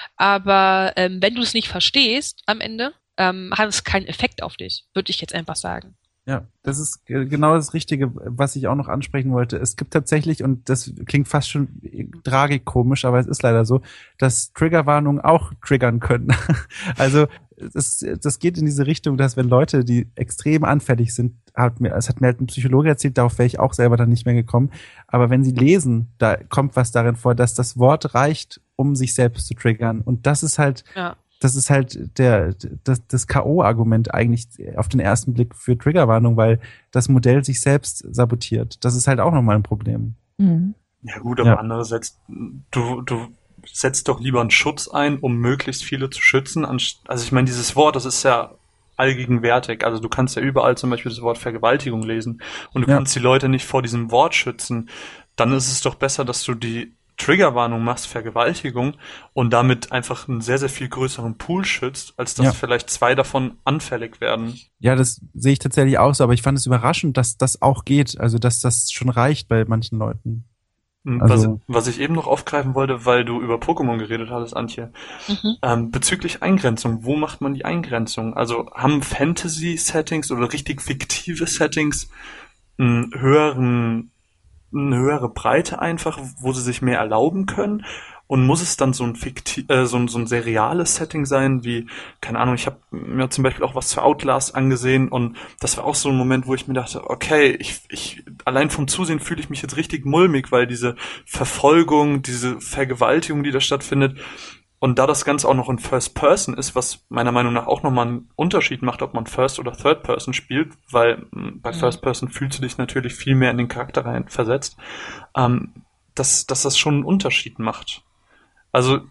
Aber ähm, wenn du es nicht verstehst am Ende, ähm, hat es keinen Effekt auf dich, würde ich jetzt einfach sagen. Ja, das ist genau das Richtige, was ich auch noch ansprechen wollte. Es gibt tatsächlich, und das klingt fast schon tragikomisch, aber es ist leider so, dass Triggerwarnungen auch triggern können. Also das, das geht in diese Richtung, dass wenn Leute, die extrem anfällig sind, hat mir, es hat mir halt ein Psychologe erzählt, darauf wäre ich auch selber dann nicht mehr gekommen, aber wenn sie lesen, da kommt was darin vor, dass das Wort reicht, um sich selbst zu triggern. Und das ist halt... Ja. Das ist halt der, das, das K O-Argument eigentlich auf den ersten Blick für Triggerwarnung, weil das Modell sich selbst sabotiert. Das ist halt auch nochmal ein Problem. Mhm. Ja gut, aber Ja. andererseits, du, du setzt doch lieber einen Schutz ein, um möglichst viele zu schützen. anst- Also ich meine, dieses Wort, das ist ja allgegenwärtig. Also du kannst ja überall zum Beispiel das Wort Vergewaltigung lesen und du Ja. kannst die Leute nicht vor diesem Wort schützen. Dann ist es doch besser, dass du die Triggerwarnung machst, Vergewaltigung, und damit einfach einen sehr, sehr viel größeren Pool schützt, als dass Ja. vielleicht zwei davon anfällig werden. Ja, das sehe ich tatsächlich auch so, aber ich fand es überraschend, dass das auch geht. Also, dass das schon reicht bei manchen Leuten. Also- was, was ich eben noch aufgreifen wollte, weil du über Pokémon geredet hattest, Antje, Mhm. ähm, bezüglich Eingrenzung, wo macht man die Eingrenzung? Also haben Fantasy-Settings oder richtig fiktive Settings einen höheren, eine höhere Breite einfach, wo sie sich mehr erlauben können? Und muss es dann so ein fikti äh, so ein, so ein seriales Setting sein, wie, keine Ahnung, ich habe mir zum Beispiel auch was zu Outlast angesehen und das war auch so ein Moment, wo ich mir dachte, okay, ich, ich allein vom Zusehen fühle ich mich jetzt richtig mulmig, weil diese Verfolgung, diese Vergewaltigung, die da stattfindet, und da das Ganze auch noch in First Person ist, was meiner Meinung nach auch nochmal einen Unterschied macht, ob man First oder Third Person spielt, weil mh, bei Mhm. First Person fühlst du dich natürlich viel mehr in den Charakter rein versetzt, ähm, dass, dass das schon einen Unterschied macht. Also,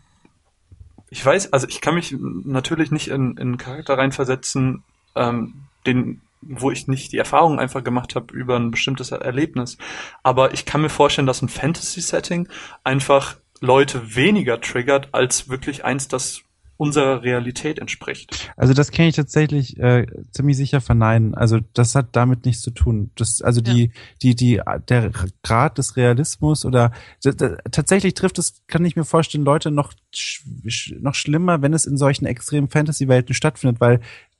ich weiß, also ich kann mich natürlich nicht in, in einen Charakter reinversetzen, ähm, den, wo ich nicht die Erfahrung einfach gemacht habe über ein bestimmtes Erlebnis. Aber ich kann mir vorstellen, dass ein Fantasy-Setting einfach Leute weniger triggert, als wirklich eins, das unserer Realität entspricht. Also das kann ich tatsächlich äh, ziemlich sicher verneinen. Also das hat damit nichts zu tun. Das, also Ja. die, die, die, der Grad des Realismus oder d- d- tatsächlich trifft es, kann ich mir vorstellen, Leute noch sch, sch, noch schlimmer, wenn es in solchen extremen Fantasy-Welten stattfindet, weil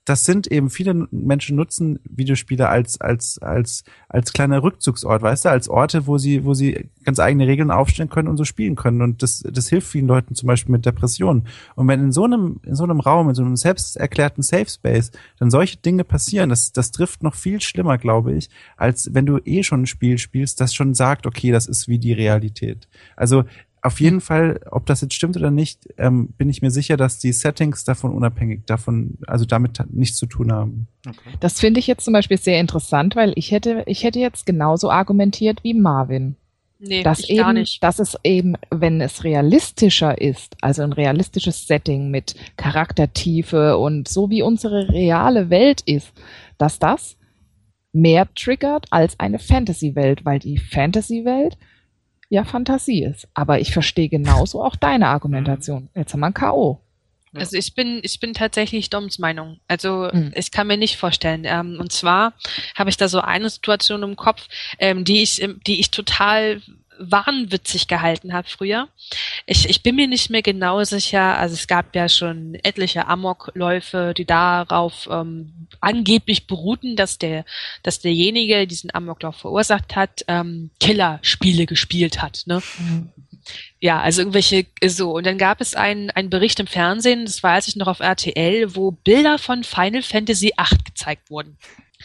das sind eben, viele Menschen nutzen Videospiele als, als, als, als kleiner Rückzugsort, weißt du, als Orte, wo sie, wo sie ganz eigene Regeln aufstellen können und so spielen können. Und das, das hilft vielen Leuten zum Beispiel mit Depressionen. Und wenn in so einem, in so einem Raum, in so einem selbst erklärten Safe Space dann solche Dinge passieren, das, das trifft noch viel schlimmer, glaube ich, als wenn du eh schon ein Spiel spielst, das schon sagt, okay, das ist wie die Realität. Also, auf jeden Fall, ob das jetzt stimmt oder nicht, ähm, bin ich mir sicher, dass die Settings davon unabhängig davon, also damit nichts zu tun haben. Okay. Das finde ich jetzt zum Beispiel sehr interessant, weil ich hätte, ich hätte jetzt genauso argumentiert wie Marvin. Nee, dass ich eben, gar nicht. dass es eben, wenn es realistischer ist, also ein realistisches Setting mit Charaktertiefe und so wie unsere reale Welt ist, dass das mehr triggert als eine Fantasy-Welt, weil die Fantasy-Welt ja Fantasie ist. Aber ich verstehe genauso auch deine Argumentation. Jetzt haben wir ein K O. Also ich bin, ich bin tatsächlich Doms Meinung. Also Mhm. ich kann mir nicht vorstellen. Ähm, und zwar habe ich da so eine Situation im Kopf, ähm, die ich, die ich total wahnwitzig gehalten habe früher. Ich, ich bin mir nicht mehr genau sicher, also es gab ja schon etliche Amokläufe, die darauf ähm, angeblich beruhten, dass der, dass derjenige diesen Amoklauf verursacht hat, ähm, Killerspiele gespielt hat, ne? Mhm. Ja, also irgendwelche, so. Und dann gab es einen, einen Bericht im Fernsehen, das weiß ich noch auf R T L, wo Bilder von Final Fantasy acht gezeigt wurden.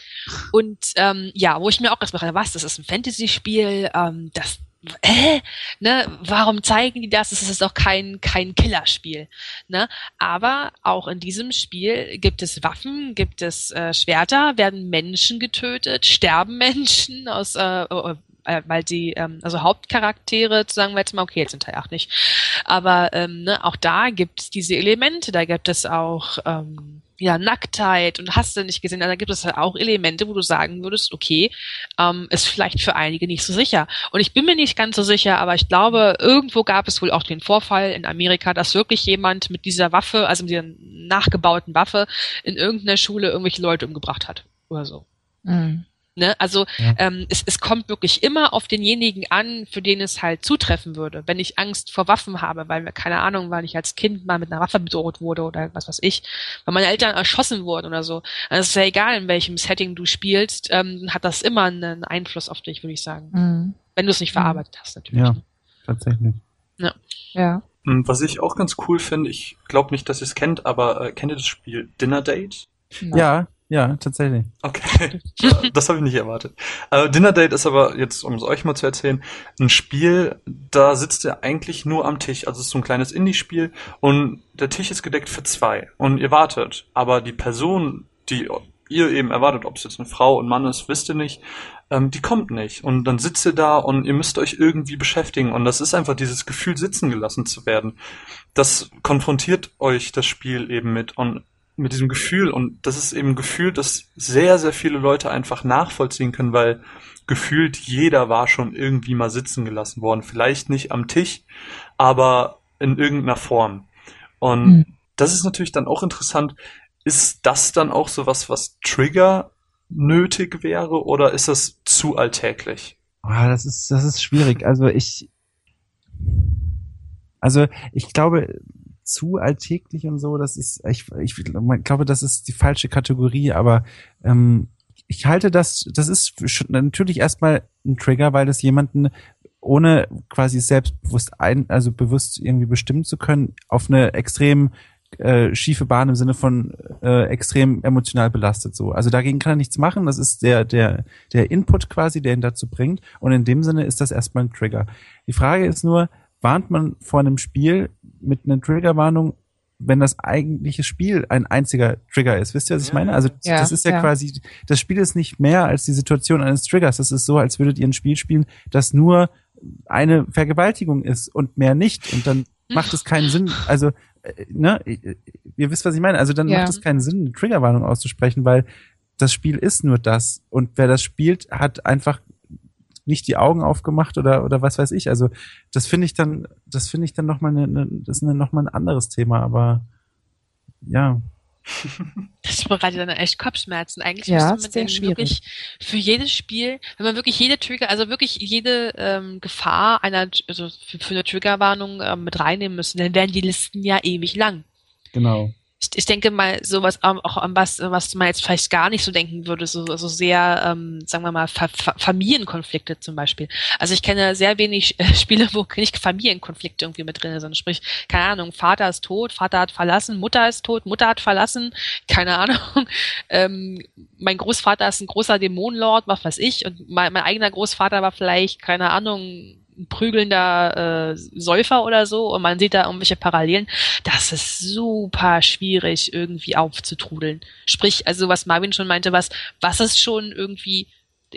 Und ähm, ja, wo ich mir auch erstmal dachte, was, das ist ein Fantasy-Spiel, ähm, das Äh, ne, warum zeigen die das? Es ist doch kein kein Killerspiel, ne? Aber auch in diesem Spiel gibt es Waffen, gibt es äh, Schwerter, werden Menschen getötet, sterben Menschen aus äh, äh, weil die ähm, also Hauptcharaktere, sagen wir jetzt mal, okay, jetzt sind Teil acht nicht, aber ähm, ne, auch da gibt es diese Elemente, da gibt es auch ähm, ja, Nacktheit und hast du nicht gesehen, da gibt es halt auch Elemente, wo du sagen würdest, okay, ähm, ist vielleicht für einige nicht so sicher. Und ich bin mir nicht ganz so sicher, aber ich glaube, irgendwo gab es wohl auch den Vorfall in Amerika, dass wirklich jemand mit dieser Waffe, also mit dieser nachgebauten Waffe, in irgendeiner Schule irgendwelche Leute umgebracht hat oder so. Mhm. Ne? Also Ja. ähm, es, es kommt wirklich immer auf denjenigen an, für den es halt zutreffen würde. Wenn ich Angst vor Waffen habe, weil mir, keine Ahnung, weil ich als Kind mal mit einer Waffe bedroht wurde oder was weiß ich, weil meine Eltern erschossen wurden oder so. Also es ist ja egal, in welchem Setting du spielst, ähm, hat das immer einen Einfluss auf dich, würde ich sagen. Mhm. Wenn du es nicht verarbeitet hast, natürlich. Ja, Ne? tatsächlich. Ja. Und was ich auch ganz cool finde, ich glaube nicht, dass ihr es kennt, aber äh, kennt ihr das Spiel Dinner Date? Nein. Ja, ja, tatsächlich. Okay, das habe ich nicht erwartet. Äh, Dinner Date ist aber, jetzt um es euch mal zu erzählen, ein Spiel, da sitzt ihr eigentlich nur am Tisch. Also es ist so ein kleines Indie-Spiel und der Tisch ist gedeckt für zwei und ihr wartet. Aber die Person, die ihr eben erwartet, ob es jetzt eine Frau und Mann ist, wisst ihr nicht, ähm, die kommt nicht. Und dann sitzt ihr da und ihr müsst euch irgendwie beschäftigen. Und das ist einfach dieses Gefühl, sitzen gelassen zu werden. Das konfrontiert euch das Spiel eben mit und mit diesem Gefühl. Und das ist eben ein Gefühl, das sehr, sehr viele Leute einfach nachvollziehen können, weil gefühlt jeder war schon irgendwie mal sitzen gelassen worden. Vielleicht nicht am Tisch, aber in irgendeiner Form. Und Mhm. das ist natürlich dann auch interessant. Ist das dann auch sowas, was Trigger nötig wäre, oder ist das zu alltäglich? Ah, das ist, das ist schwierig. Also ich, also ich glaube, zu alltäglich und so, das ist, ich, ich glaube, das ist die falsche Kategorie, aber ähm, ich halte das, das ist schon natürlich erstmal ein Trigger, weil das jemanden ohne quasi selbstbewusst ein, also bewusst irgendwie bestimmen zu können, auf eine extrem äh, schiefe Bahn im Sinne von äh, extrem emotional belastet so. Also dagegen kann er nichts machen, das ist der der der Input quasi, der ihn dazu bringt, und in dem Sinne ist das erstmal ein Trigger. Die Frage ist nur, warnt man vor einem Spiel mit einer Triggerwarnung, wenn das eigentliche Spiel ein einziger Trigger ist? Wisst ihr, was ich meine? Also Ja, das ist ja, ja. quasi, das Spiel ist nicht mehr als die Situation eines Triggers. Das ist so, als würdet ihr ein Spiel spielen, das nur eine Vergewaltigung ist und mehr nicht. Und dann macht es keinen Sinn. Also, äh, ne, ihr wisst, was ich meine. Also dann Ja. macht es keinen Sinn, eine Triggerwarnung auszusprechen, weil das Spiel ist nur das. Und wer das spielt, hat einfach nicht die Augen aufgemacht oder oder was weiß ich. Also das finde ich dann, das finde ich dann noch mal eine, eine das ist eine, noch mal ein anderes Thema. Aber ja, Das bereitet dann echt Kopfschmerzen. Eigentlich Ja, müsste ist man sehr den schwierig. wirklich für jedes Spiel, wenn man wirklich jede Trigger, also wirklich jede ähm, Gefahr einer, also für, für eine Triggerwarnung ähm, mit reinnehmen müssen, dann wären die Listen ja ewig lang. genau. Ich, ich denke mal, sowas auch an was, was man jetzt vielleicht gar nicht so denken würde, so, so sehr, ähm, sagen wir mal, Fa- Fa- Familienkonflikte zum Beispiel. Also ich kenne sehr wenig äh, Spiele, wo nicht Familienkonflikte irgendwie mit drin sind. Sprich, keine Ahnung, Vater ist tot, Vater hat verlassen, Mutter ist tot, Mutter hat verlassen, keine Ahnung. Ähm, mein Großvater ist ein großer Dämonenlord, was weiß ich, und mein, mein eigener Großvater war vielleicht, keine Ahnung, ein prügelnder äh, Säufer oder so, und man sieht da irgendwelche Parallelen. Das ist super schwierig irgendwie aufzutrudeln. Sprich, also was Marvin schon meinte, was was ist schon irgendwie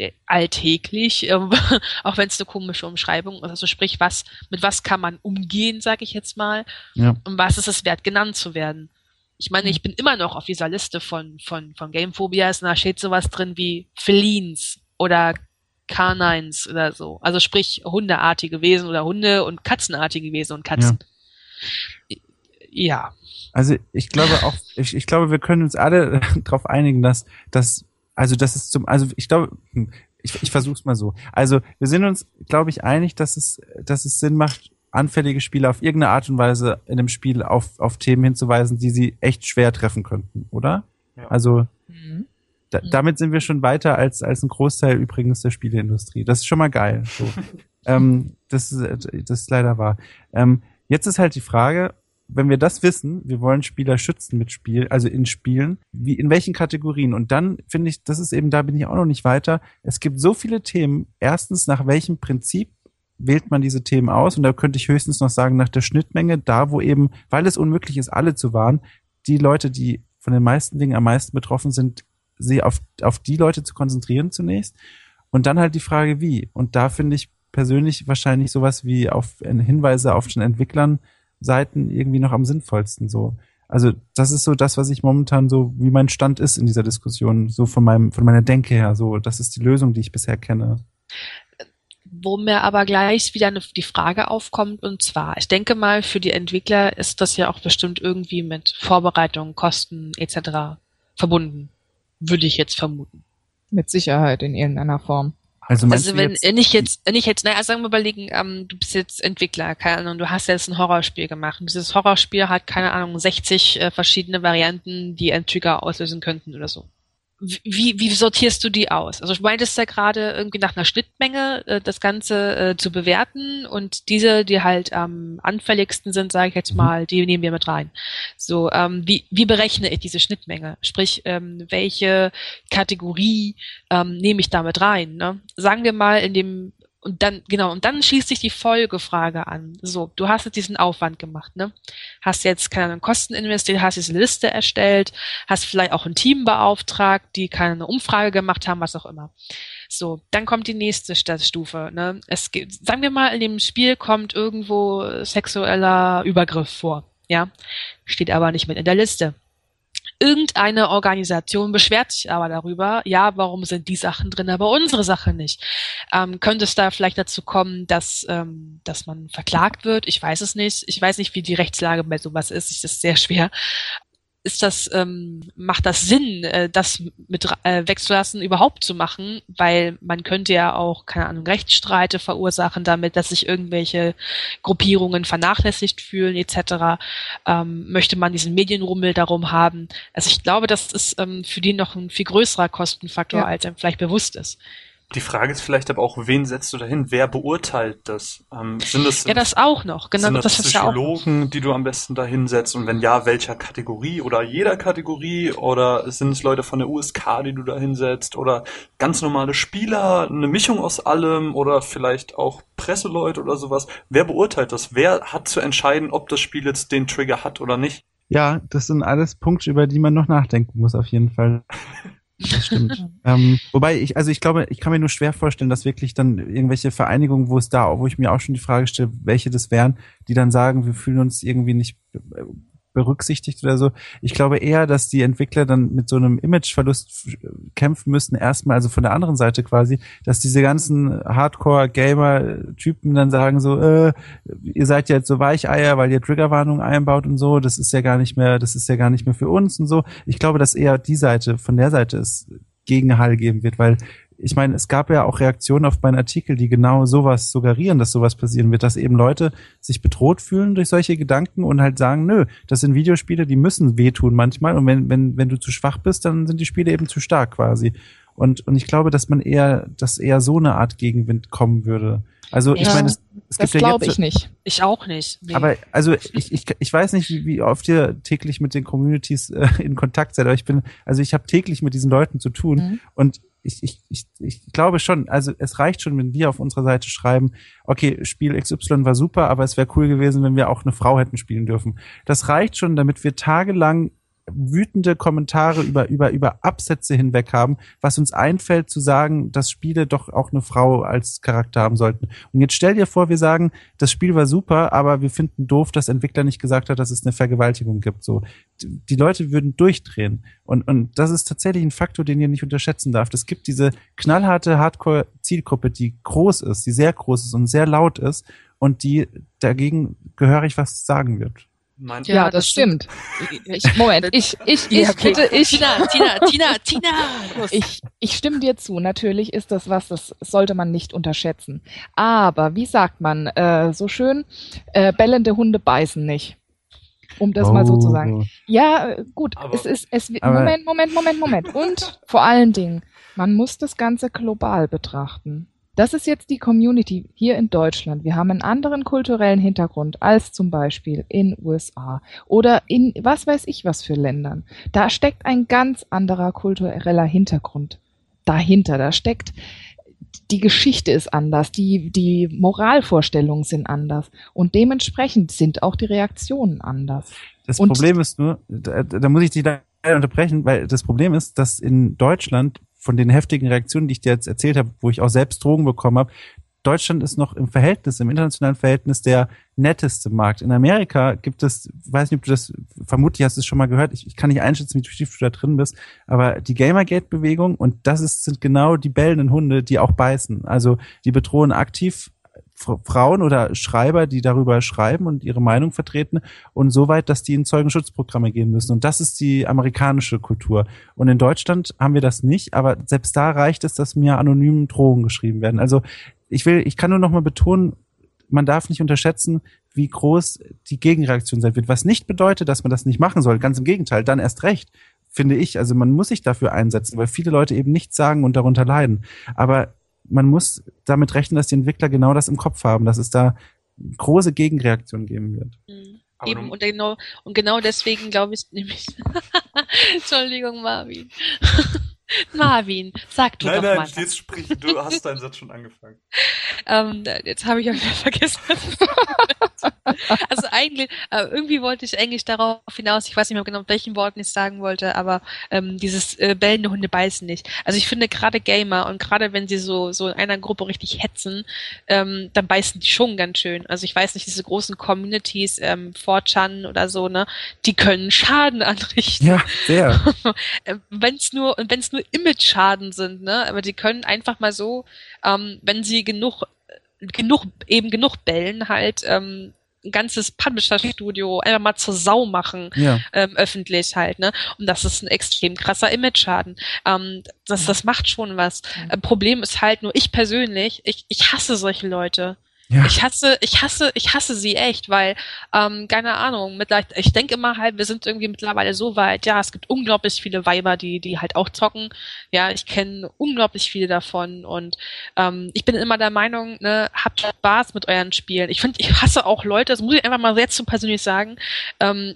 alltäglich, äh, auch wenn es eine komische Umschreibung ist. Also sprich, was mit was kann man umgehen, sage ich jetzt mal, Ja. und was ist es wert, genannt zu werden. Ich meine, ich bin immer noch auf dieser Liste von von von Gamephobias, und da steht sowas drin wie Felines oder Canines oder so. Also sprich hundeartige Wesen oder Hunde und katzenartige Wesen und Katzen. Ja. ja. Also ich glaube auch, ich, ich glaube, wir können uns alle darauf einigen, dass, dass, also das ist zum, also ich glaube, ich, ich versuch's mal so. Also wir sind uns, glaube ich, einig, dass es, dass es Sinn macht, anfällige Spieler auf irgendeine Art und Weise in dem Spiel auf, auf Themen hinzuweisen, die sie echt schwer treffen könnten, oder? Ja. Also mhm. Da, damit sind wir schon weiter als als ein Großteil übrigens der Spieleindustrie. Das ist schon mal geil. So. ähm, das, das ist leider wahr. Ähm, jetzt ist halt die Frage, wenn wir das wissen, wir wollen Spieler schützen mit Spiel, also in Spielen, wie in welchen Kategorien? Und dann finde ich, das ist eben, da bin ich auch noch nicht weiter. Es gibt so viele Themen. Erstens, nach welchem Prinzip wählt man diese Themen aus? Und da könnte ich höchstens noch sagen, nach der Schnittmenge, da wo eben, weil es unmöglich ist, alle zu wahren, die Leute, die von den meisten Dingen am meisten betroffen sind, sie auf, auf die Leute zu konzentrieren zunächst und dann halt die Frage, wie. Und da finde ich persönlich wahrscheinlich sowas wie auf Hinweise auf den Entwicklern-Seiten irgendwie noch am sinnvollsten so. Also das ist so das, was ich momentan so, wie mein Stand ist in dieser Diskussion, so von meinem, von meiner Denke her, so, das ist die Lösung, die ich bisher kenne. Wo mir aber gleich wieder eine, die Frage aufkommt, und zwar, ich denke mal, für die Entwickler ist das ja auch bestimmt irgendwie mit Vorbereitung, Kosten et cetera verbunden. Würde ich jetzt vermuten. Mit Sicherheit in irgendeiner Form. Also, also wenn jetzt, ich jetzt, wenn ich jetzt, naja, sagen wir überlegen, ähm, du bist jetzt Entwickler, keine Ahnung, du hast jetzt ein Horrorspiel gemacht. Und dieses Horrorspiel hat, keine Ahnung, sechzig äh, verschiedene Varianten, die einen Trigger auslösen könnten oder so. Wie, wie sortierst du die aus? Also du meintest ja gerade irgendwie nach einer Schnittmenge äh, das Ganze äh, zu bewerten, und diese, die halt am anfälligsten sind, sage ich jetzt mal, die nehmen wir mit rein. So, ähm, wie, wie berechne ich diese Schnittmenge? Sprich, ähm, welche Kategorie ähm, nehme ich da mit rein? Ne? Sagen wir mal in dem Und dann, genau, und dann schließt sich die Folgefrage an. So, du hast jetzt diesen Aufwand gemacht, ne? Hast jetzt, keine Ahnung, Kosten investiert, hast diese Liste erstellt, hast vielleicht auch ein Team beauftragt, die keine Umfrage gemacht haben, was auch immer. So, dann kommt die nächste Stufe, ne? Es gibt, sagen wir mal, in dem Spiel kommt irgendwo sexueller Übergriff vor, ja? Steht aber nicht mit in der Liste. Irgendeine Organisation beschwert sich aber darüber, ja, warum sind die Sachen drin, aber unsere Sache nicht? Ähm, könnte es da vielleicht dazu kommen, dass ähm, dass man verklagt wird? Ich weiß es nicht. Ich weiß nicht, wie die Rechtslage bei sowas ist. Das ist sehr schwer. Ist das, ähm, macht das Sinn, äh, das mit äh, wegzulassen, überhaupt zu machen? Weil man könnte ja auch, keine Ahnung, Rechtsstreite verursachen damit, dass sich irgendwelche Gruppierungen vernachlässigt fühlen, et cetera. Ähm, möchte man diesen Medienrummel darum haben? Also ich glaube, das ist ähm, für die noch ein viel größerer Kostenfaktor, ja, als einem vielleicht bewusst ist. Die Frage ist vielleicht aber auch, wen setzt du dahin? Wer beurteilt das? Ähm, sind das ja, das auch noch. Genau, sind das, das Psychologen, ja auch die du am besten dahin setzt? Und wenn ja, welcher Kategorie oder jeder Kategorie? Oder sind es Leute von der U S K, die du da hinsetzt? Oder ganz normale Spieler? Eine Mischung aus allem? Oder vielleicht auch Presseleute oder sowas? Wer beurteilt das? Wer hat zu entscheiden, ob das Spiel jetzt den Trigger hat oder nicht? Ja, das sind alles Punkte, über die man noch nachdenken muss, auf jeden Fall. Das stimmt. ähm, wobei ich, also ich glaube, ich kann mir nur schwer vorstellen, dass wirklich dann irgendwelche Vereinigungen, wo es da, wo ich mir auch schon die Frage stelle, welche das wären, die dann sagen, wir fühlen uns irgendwie nicht berücksichtigt oder so. Ich glaube eher, dass die Entwickler dann mit so einem Imageverlust kämpfen müssten, erstmal, also von der anderen Seite quasi, dass diese ganzen Hardcore-Gamer-Typen dann sagen so, äh, ihr seid ja jetzt so Weicheier, weil ihr Triggerwarnungen einbaut und so, das ist ja gar nicht mehr, das ist ja gar nicht mehr für uns und so. Ich glaube, dass eher die Seite, von der Seite es Gegenhall geben wird, weil ich meine, es gab ja auch Reaktionen auf meinen Artikel, die genau sowas suggerieren, dass sowas passieren wird, dass eben Leute sich bedroht fühlen durch solche Gedanken und halt sagen, nö, das sind Videospiele, die müssen wehtun manchmal und wenn, wenn, wenn du zu schwach bist, dann sind die Spiele eben zu stark quasi. Und, und ich glaube, dass man eher, dass eher so eine Art Gegenwind kommen würde. Also ich Ja, meine, es, es Das gibt ja glaube jetzt, ich nicht. Ich auch nicht. Nee. aber also ich, ich, ich weiß nicht, wie, wie oft ihr täglich mit den Communities äh, in Kontakt seid, aber ich bin, also ich habe täglich mit diesen Leuten zu tun Mhm. und ich, ich, ich, ich glaube schon, also es reicht schon, wenn wir auf unserer Seite schreiben, okay, Spiel X Y war super, aber es wäre cool gewesen, wenn wir auch eine Frau hätten spielen dürfen. Das reicht schon, damit wir tagelang wütende Kommentare über, über, über Absätze hinweg haben, was uns einfällt zu sagen, dass Spiele doch auch eine Frau als Charakter haben sollten. Und jetzt stell dir vor, wir sagen, das Spiel war super, aber wir finden doof, dass Entwickler nicht gesagt hat, dass es eine Vergewaltigung gibt. So, die Leute würden durchdrehen. Und, und das ist tatsächlich ein Faktor, den ihr nicht unterschätzen darf. Es gibt diese knallharte Hardcore-Zielgruppe, die groß ist, die sehr groß ist und sehr laut ist und die dagegen gehörig was sagen wird. Mein Ja, Ja, das das stimmt. Ich, Moment, ich, ich, ich, Ja, okay. bitte, ich, Tina, Tina, Tina, Tina. Los. ich, ich stimme dir zu. Natürlich ist das was, das sollte man nicht unterschätzen. Aber wie sagt man äh, so schön, äh, bellende Hunde beißen nicht. Um das mal so zu sagen. Ja, äh, gut, Aber- es ist, es wird, aber- Moment, Moment, Moment, Moment. Und vor allen Dingen, man muss das Ganze global betrachten. Das ist jetzt die Community hier in Deutschland. Wir haben einen anderen kulturellen Hintergrund als zum Beispiel in U S A oder in was weiß ich was für Ländern. Da steckt ein ganz anderer kultureller Hintergrund dahinter. Da steckt, die Geschichte ist anders, die, die Moralvorstellungen sind anders und dementsprechend sind auch die Reaktionen anders. Das Und- Problem ist nur, da, da muss ich dich leider unterbrechen, weil das Problem ist, dass in Deutschland von den heftigen Reaktionen, die ich dir jetzt erzählt habe, wo ich auch selbst Drogen bekommen habe, Deutschland ist noch im Verhältnis, im internationalen Verhältnis der netteste Markt. In Amerika gibt es, weiß nicht, ob du das, vermutlich hast du es schon mal gehört, ich, ich kann nicht einschätzen, wie tief du da drin bist, aber die Gamergate-Bewegung, und das ist, sind genau die bellenden Hunde, die auch beißen. Also die bedrohen aktiv Frauen oder Schreiber, die darüber schreiben und ihre Meinung vertreten und so weit, dass die in Zeugenschutzprogramme gehen müssen. Und das ist die amerikanische Kultur. Und in Deutschland haben wir das nicht, aber selbst da reicht es, dass mir anonym Drohungen geschrieben werden. Also ich will, ich kann nur noch mal betonen, man darf nicht unterschätzen, wie groß die Gegenreaktion sein wird. Was nicht bedeutet, dass man das nicht machen soll. Ganz im Gegenteil, dann erst recht, finde ich. Also man muss sich dafür einsetzen, weil viele Leute eben nichts sagen und darunter leiden. Aber man muss damit rechnen, dass die Entwickler genau das im Kopf haben, dass es da große Gegenreaktionen geben wird. Mhm. Aber Eben, du- und genau, und genau deswegen glaube ich nämlich. Entschuldigung, Marvin. Marvin, sag du Nein, doch nein, mal. jetzt sprich, du hast deinen Satz schon angefangen. Ähm, jetzt habe ich auch wieder vergessen. Also eigentlich, äh, irgendwie wollte ich eigentlich darauf hinaus, ich weiß nicht mehr genau, mit welchen Worten ich sagen wollte, aber ähm, dieses äh, bellende Hunde beißen nicht. Also ich finde gerade Gamer und gerade wenn sie so so in einer Gruppe richtig hetzen, ähm, dann beißen die schon ganz schön. Also ich weiß nicht, diese großen Communities, ähm, four chan oder so, ne, die können Schaden anrichten. Ja, sehr. Wenn es nur und wenn es nur Image-Schaden sind, ne, aber die können einfach mal so, ähm, wenn sie genug genug eben genug bellen halt ähm, ein ganzes Publisher-Studio einfach mal zur Sau machen, Ja. ähm, öffentlich halt, ne? Und das ist ein extrem krasser Image-Schaden. Ähm, das, das macht schon was. Ja. Äh, Problem ist halt nur, ich persönlich, ich, ich hasse solche Leute. Ja. Ich hasse, ich hasse, ich hasse sie echt, weil, ähm, keine Ahnung, mittlerweile, ich denke immer halt, wir sind irgendwie mittlerweile so weit, ja, es gibt unglaublich viele Weiber, die, die halt auch zocken. Ja, ich kenne unglaublich viele davon und ähm, ich bin immer der Meinung, ne, habt Spaß mit euren Spielen. Ich finde, ich hasse auch Leute, das muss ich einfach mal jetzt so persönlich sagen, ähm,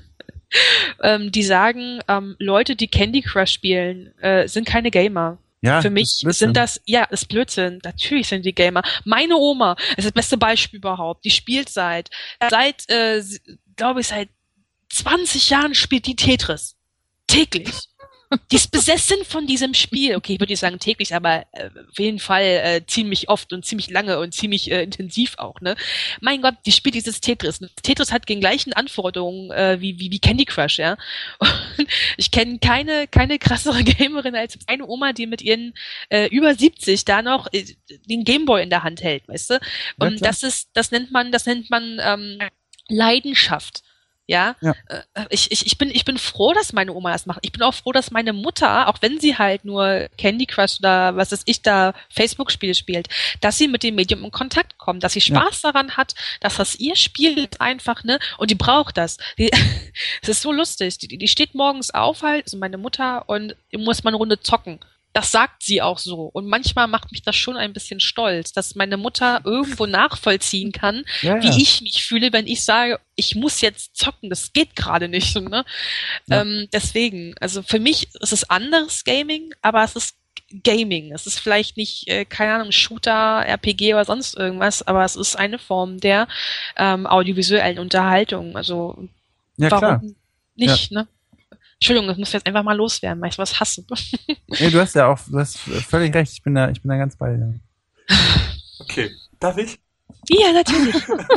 ähm, die sagen, ähm, Leute, die Candy Crush spielen, äh, sind keine Gamer. Ja, Für das mich ist Blödsinn. sind das, ja, ist Blödsinn. Natürlich sind die Gamer. Meine Oma ist das beste Beispiel überhaupt. Die spielt seit, seit, äh, glaube ich, seit zwanzig Jahren spielt die Tetris. Täglich. Die ist besessen von diesem Spiel. Okay, ich würde nicht sagen täglich, aber äh, auf jeden Fall äh, ziemlich oft und ziemlich lange und ziemlich äh, intensiv auch, ne? Mein Gott, die spielt dieses Tetris. Tetris hat die gleichen Anforderungen äh, wie, wie, wie Candy Crush, ja? Und ich kenne keine, keine krassere Gamerin als eine Oma, die mit ihren äh, über siebzig da noch äh, den Gameboy in der Hand hält, weißt du? Und klar. das ist, das nennt man, das nennt man ähm, Leidenschaft. Ja, Ja. Äh, ich, ich, ich bin, ich bin froh, dass meine Oma das macht. Ich bin auch froh, dass meine Mutter, auch wenn sie halt nur Candy Crush oder was weiß ich da Facebook-Spiele spielt, dass sie mit dem Medium in Kontakt kommt, dass sie Spaß ja. daran hat, dass das ihr Spiel ist einfach, ne, und die braucht das. Die, es ist so lustig. Die, die steht morgens auf halt, also meine Mutter, und muss mal eine Runde zocken. Das sagt sie auch so. Und manchmal macht mich das schon ein bisschen stolz, dass meine Mutter irgendwo nachvollziehen kann, ja, ja. wie ich mich fühle, wenn ich sage, ich muss jetzt zocken. Das geht gerade nicht. Ne? Ja. Ähm, deswegen, also für mich ist es anderes Gaming, aber es ist Gaming. Es ist vielleicht nicht, äh, keine Ahnung, Shooter, R P G oder sonst irgendwas, aber es ist eine Form der ähm, audiovisuellen Unterhaltung. Also ja, warum klar. nicht, ja. ne? Entschuldigung, das muss jetzt einfach mal loswerden, weil ich was hasse. Nee, du hast ja auch, du hast völlig recht, ich bin da, ich bin da ganz bei dir. Okay, darf ich? Ja, natürlich.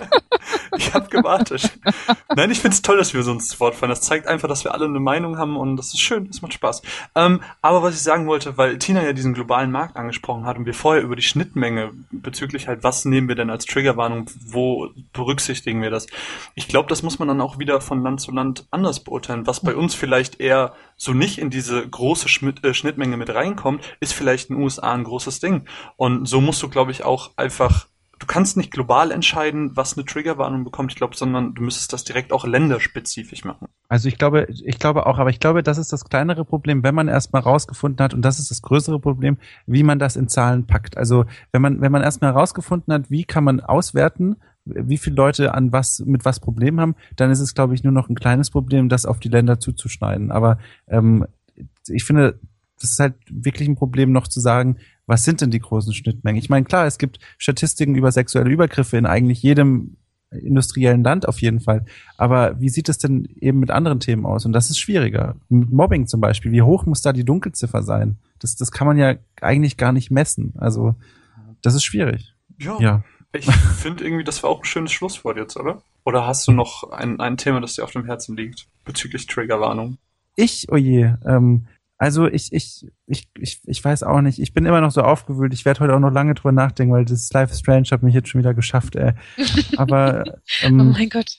Ich habe gewartet. Nein, ich find's toll, dass wir so ins Wort fallen. Das zeigt einfach, dass wir alle eine Meinung haben und das ist schön, das macht Spaß. Ähm, aber was ich sagen wollte, weil Tina ja diesen globalen Markt angesprochen hat und wir vorher über die Schnittmenge bezüglich halt, was nehmen wir denn als Triggerwarnung, wo berücksichtigen wir das? Ich glaube, das muss man dann auch wieder von Land zu Land anders beurteilen. Was bei uns vielleicht eher so nicht in diese große Schmitt, äh, Schnittmenge mit reinkommt, ist vielleicht in den U S A ein großes Ding. Und so musst du, glaube ich, auch einfach Du kannst nicht global entscheiden, was eine Triggerwarnung bekommt, ich glaube, sondern du müsstest das direkt auch länderspezifisch machen. Also ich glaube, ich glaube auch, aber ich glaube, das ist das kleinere Problem, wenn man erstmal rausgefunden hat, und das ist das größere Problem, wie man das in Zahlen packt. Also wenn man, wenn man erstmal herausgefunden hat, wie kann man auswerten, wie viele Leute an was, mit was Problem haben, dann ist es, glaube ich, nur noch ein kleines Problem, das auf die Länder zuzuschneiden. Aber ähm, ich finde, das ist halt wirklich ein Problem, noch zu sagen, was sind denn die großen Schnittmengen? Ich meine, klar, es gibt Statistiken über sexuelle Übergriffe in eigentlich jedem industriellen Land auf jeden Fall. Aber wie sieht es denn eben mit anderen Themen aus? Und das ist schwieriger. Mit Mobbing zum Beispiel. Wie hoch muss da die Dunkelziffer sein? Das, das kann man ja eigentlich gar nicht messen. Also, das ist schwierig. Ja. ja. Ich finde irgendwie, das war auch ein schönes Schlusswort jetzt, oder? Oder hast du noch ein, ein Thema, das dir auf dem Herzen liegt, bezüglich Triggerwarnung? Ich, oh je, ähm, Also ich, ich, ich, ich, ich weiß auch nicht. Ich bin immer noch so aufgewühlt. Ich werde heute auch noch lange drüber nachdenken, weil das Life is Strange hat mich jetzt schon wieder geschafft, ey. Aber ähm, oh mein Gott.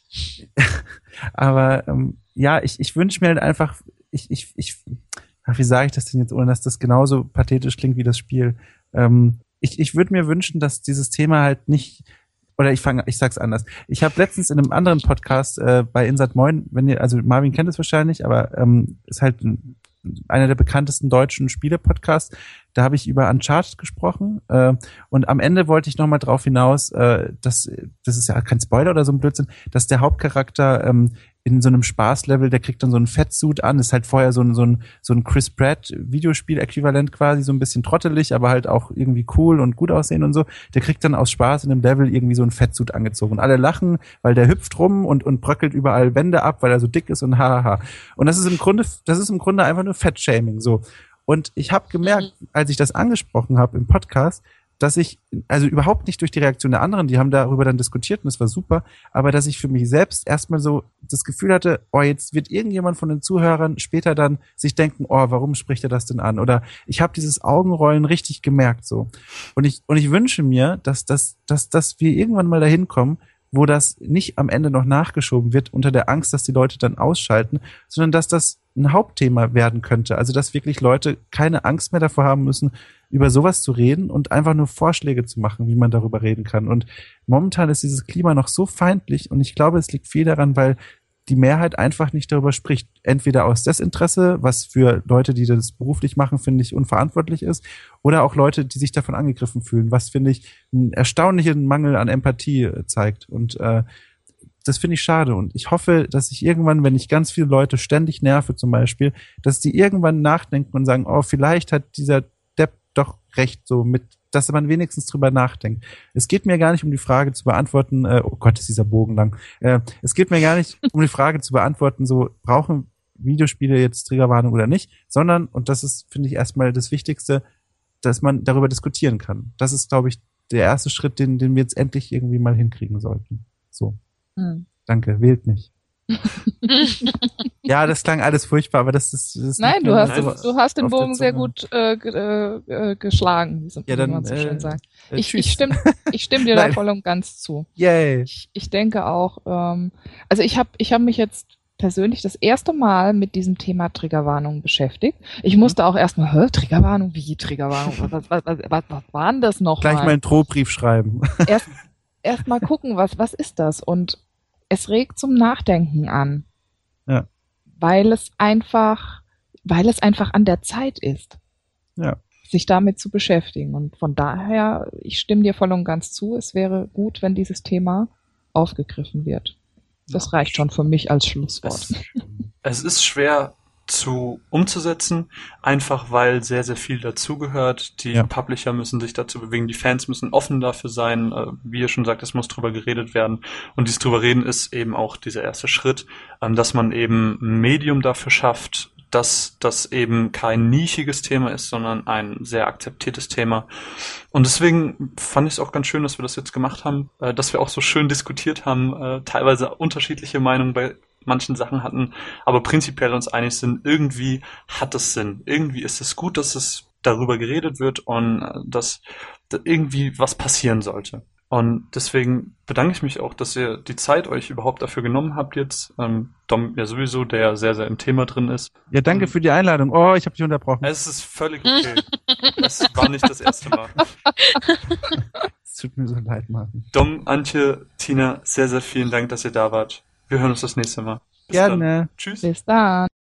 Aber ähm, ja, ich, ich wünsche mir halt einfach, ich, ich, ich, ach, wie sage ich das denn jetzt, ohne dass das genauso pathetisch klingt wie das Spiel? Ähm, ich, ich würde mir wünschen, dass dieses Thema halt nicht Oder ich fange, ich sag's anders. Ich habe letztens in einem anderen Podcast äh, bei Insat Moin, wenn ihr, also Marvin kennt es wahrscheinlich, aber ähm, ist halt ein, einer der bekanntesten deutschen Spiele-Podcasts. Da habe ich über Uncharted gesprochen äh, und am Ende wollte ich nochmal drauf hinaus, äh, dass, das ist ja kein Spoiler oder so ein Blödsinn, dass der Hauptcharakter ähm, in so einem Spaßlevel, der kriegt dann so einen Fettsuit an, ist halt vorher so ein, so ein, so ein Chris Pratt Videospiel-Äquivalent quasi, so ein bisschen trottelig, aber halt auch irgendwie cool und gut aussehen und so. Der kriegt dann aus Spaß in einem Level irgendwie so einen Fettsuit angezogen. Und alle lachen, weil der hüpft rum und, und bröckelt überall Wände ab, weil er so dick ist und hahaha. Und das ist im Grunde, das ist im Grunde einfach nur Fettshaming, so. Und ich habe gemerkt, als ich das angesprochen habe im Podcast, dass ich, also überhaupt nicht durch die Reaktion der anderen, die haben darüber dann diskutiert und das war super, aber dass ich für mich selbst erstmal so das Gefühl hatte, oh, jetzt wird irgendjemand von den Zuhörern später dann sich denken, oh, warum spricht er das denn an? Oder ich habe dieses Augenrollen richtig gemerkt so. Und ich und ich wünsche mir, dass, dass, dass, dass wir irgendwann mal dahin kommen, wo das nicht am Ende noch nachgeschoben wird unter der Angst, dass die Leute dann ausschalten, sondern dass das ein Hauptthema werden könnte. Also dass wirklich Leute keine Angst mehr davor haben müssen, über sowas zu reden und einfach nur Vorschläge zu machen, wie man darüber reden kann. Und momentan ist dieses Klima noch so feindlich und ich glaube, es liegt viel daran, weil die Mehrheit einfach nicht darüber spricht. Entweder aus Desinteresse, was für Leute, die das beruflich machen, finde ich, unverantwortlich ist, oder auch Leute, die sich davon angegriffen fühlen, was, finde ich, einen erstaunlichen Mangel an Empathie zeigt. Und äh, das finde ich schade. Und ich hoffe, dass ich irgendwann, wenn ich ganz viele Leute ständig nerve zum Beispiel, dass die irgendwann nachdenken und sagen, oh, vielleicht hat dieser Depp doch recht, so mit, dass man wenigstens drüber nachdenkt. Es geht mir gar nicht um die Frage zu beantworten, äh, oh Gott, ist dieser Bogen lang. Äh, es geht mir gar nicht um die Frage zu beantworten, so, brauchen Videospiele jetzt Triggerwarnung oder nicht, sondern, und das ist, finde ich, erstmal das Wichtigste, dass man darüber diskutieren kann. Das ist, glaube ich, der erste Schritt, den, den wir jetzt endlich irgendwie mal hinkriegen sollten. So. Hm. Danke, wählt mich. Ja, das klang alles furchtbar, aber das ist... Das Nein, liegt du mir hast, so den, du hast den auf der Bogen sehr Zunge. gut äh, ge- äh, äh, geschlagen, wie so- Ja, wie dann, man so schön äh, sagt. äh, Ich, tschüss. ich stimme ich stimm dir da Nein. voll und ganz zu. Yay. Ich, ich denke auch, ähm, also ich habe ich hab mich jetzt persönlich das erste Mal mit diesem Thema Triggerwarnung beschäftigt. Ich musste auch erstmal, hä, Triggerwarnung? Wie Triggerwarnung? Was, was, was, was, was war denn das nochmal? Gleich mal einen Drohbrief schreiben. Erst, erst mal gucken, was, was ist das? Und es regt zum Nachdenken an. Ja. Weil es einfach, weil es einfach an der Zeit ist, Ja. sich damit zu beschäftigen. Und von daher, ich stimme dir voll und ganz zu, es wäre gut, wenn dieses Thema aufgegriffen wird. Das reicht schon für mich als Schlusswort. Es, es ist schwer zu umzusetzen, einfach weil sehr, sehr viel dazugehört. Die Ja. Publisher müssen sich dazu bewegen, die Fans müssen offen dafür sein. Äh, Wie ihr schon sagt, es muss drüber geredet werden. Und dieses drüber reden ist eben auch dieser erste Schritt, ähm, dass man eben ein Medium dafür schafft, dass das eben kein nischiges Thema ist, sondern ein sehr akzeptiertes Thema. Und deswegen fand ich es auch ganz schön, dass wir das jetzt gemacht haben, äh, dass wir auch so schön diskutiert haben, äh, teilweise unterschiedliche Meinungen bei manchen Sachen hatten, aber prinzipiell uns einig sind, irgendwie hat es Sinn. Irgendwie ist es gut, dass es darüber geredet wird und äh, dass da irgendwie was passieren sollte. Und deswegen bedanke ich mich auch, dass ihr die Zeit euch überhaupt dafür genommen habt jetzt. Ähm, Dom ja sowieso, der sehr, sehr im Thema drin ist. Ja, danke für die Einladung. Oh, ich habe dich unterbrochen. Es ist völlig okay. Es war nicht das erste Mal. Es tut mir so leid, Martin. Dom, Antje, Tina, sehr, sehr vielen Dank, dass ihr da wart. Wir hören uns das nächste Mal. Bis Gerne. dann. Tschüss. Bis dann.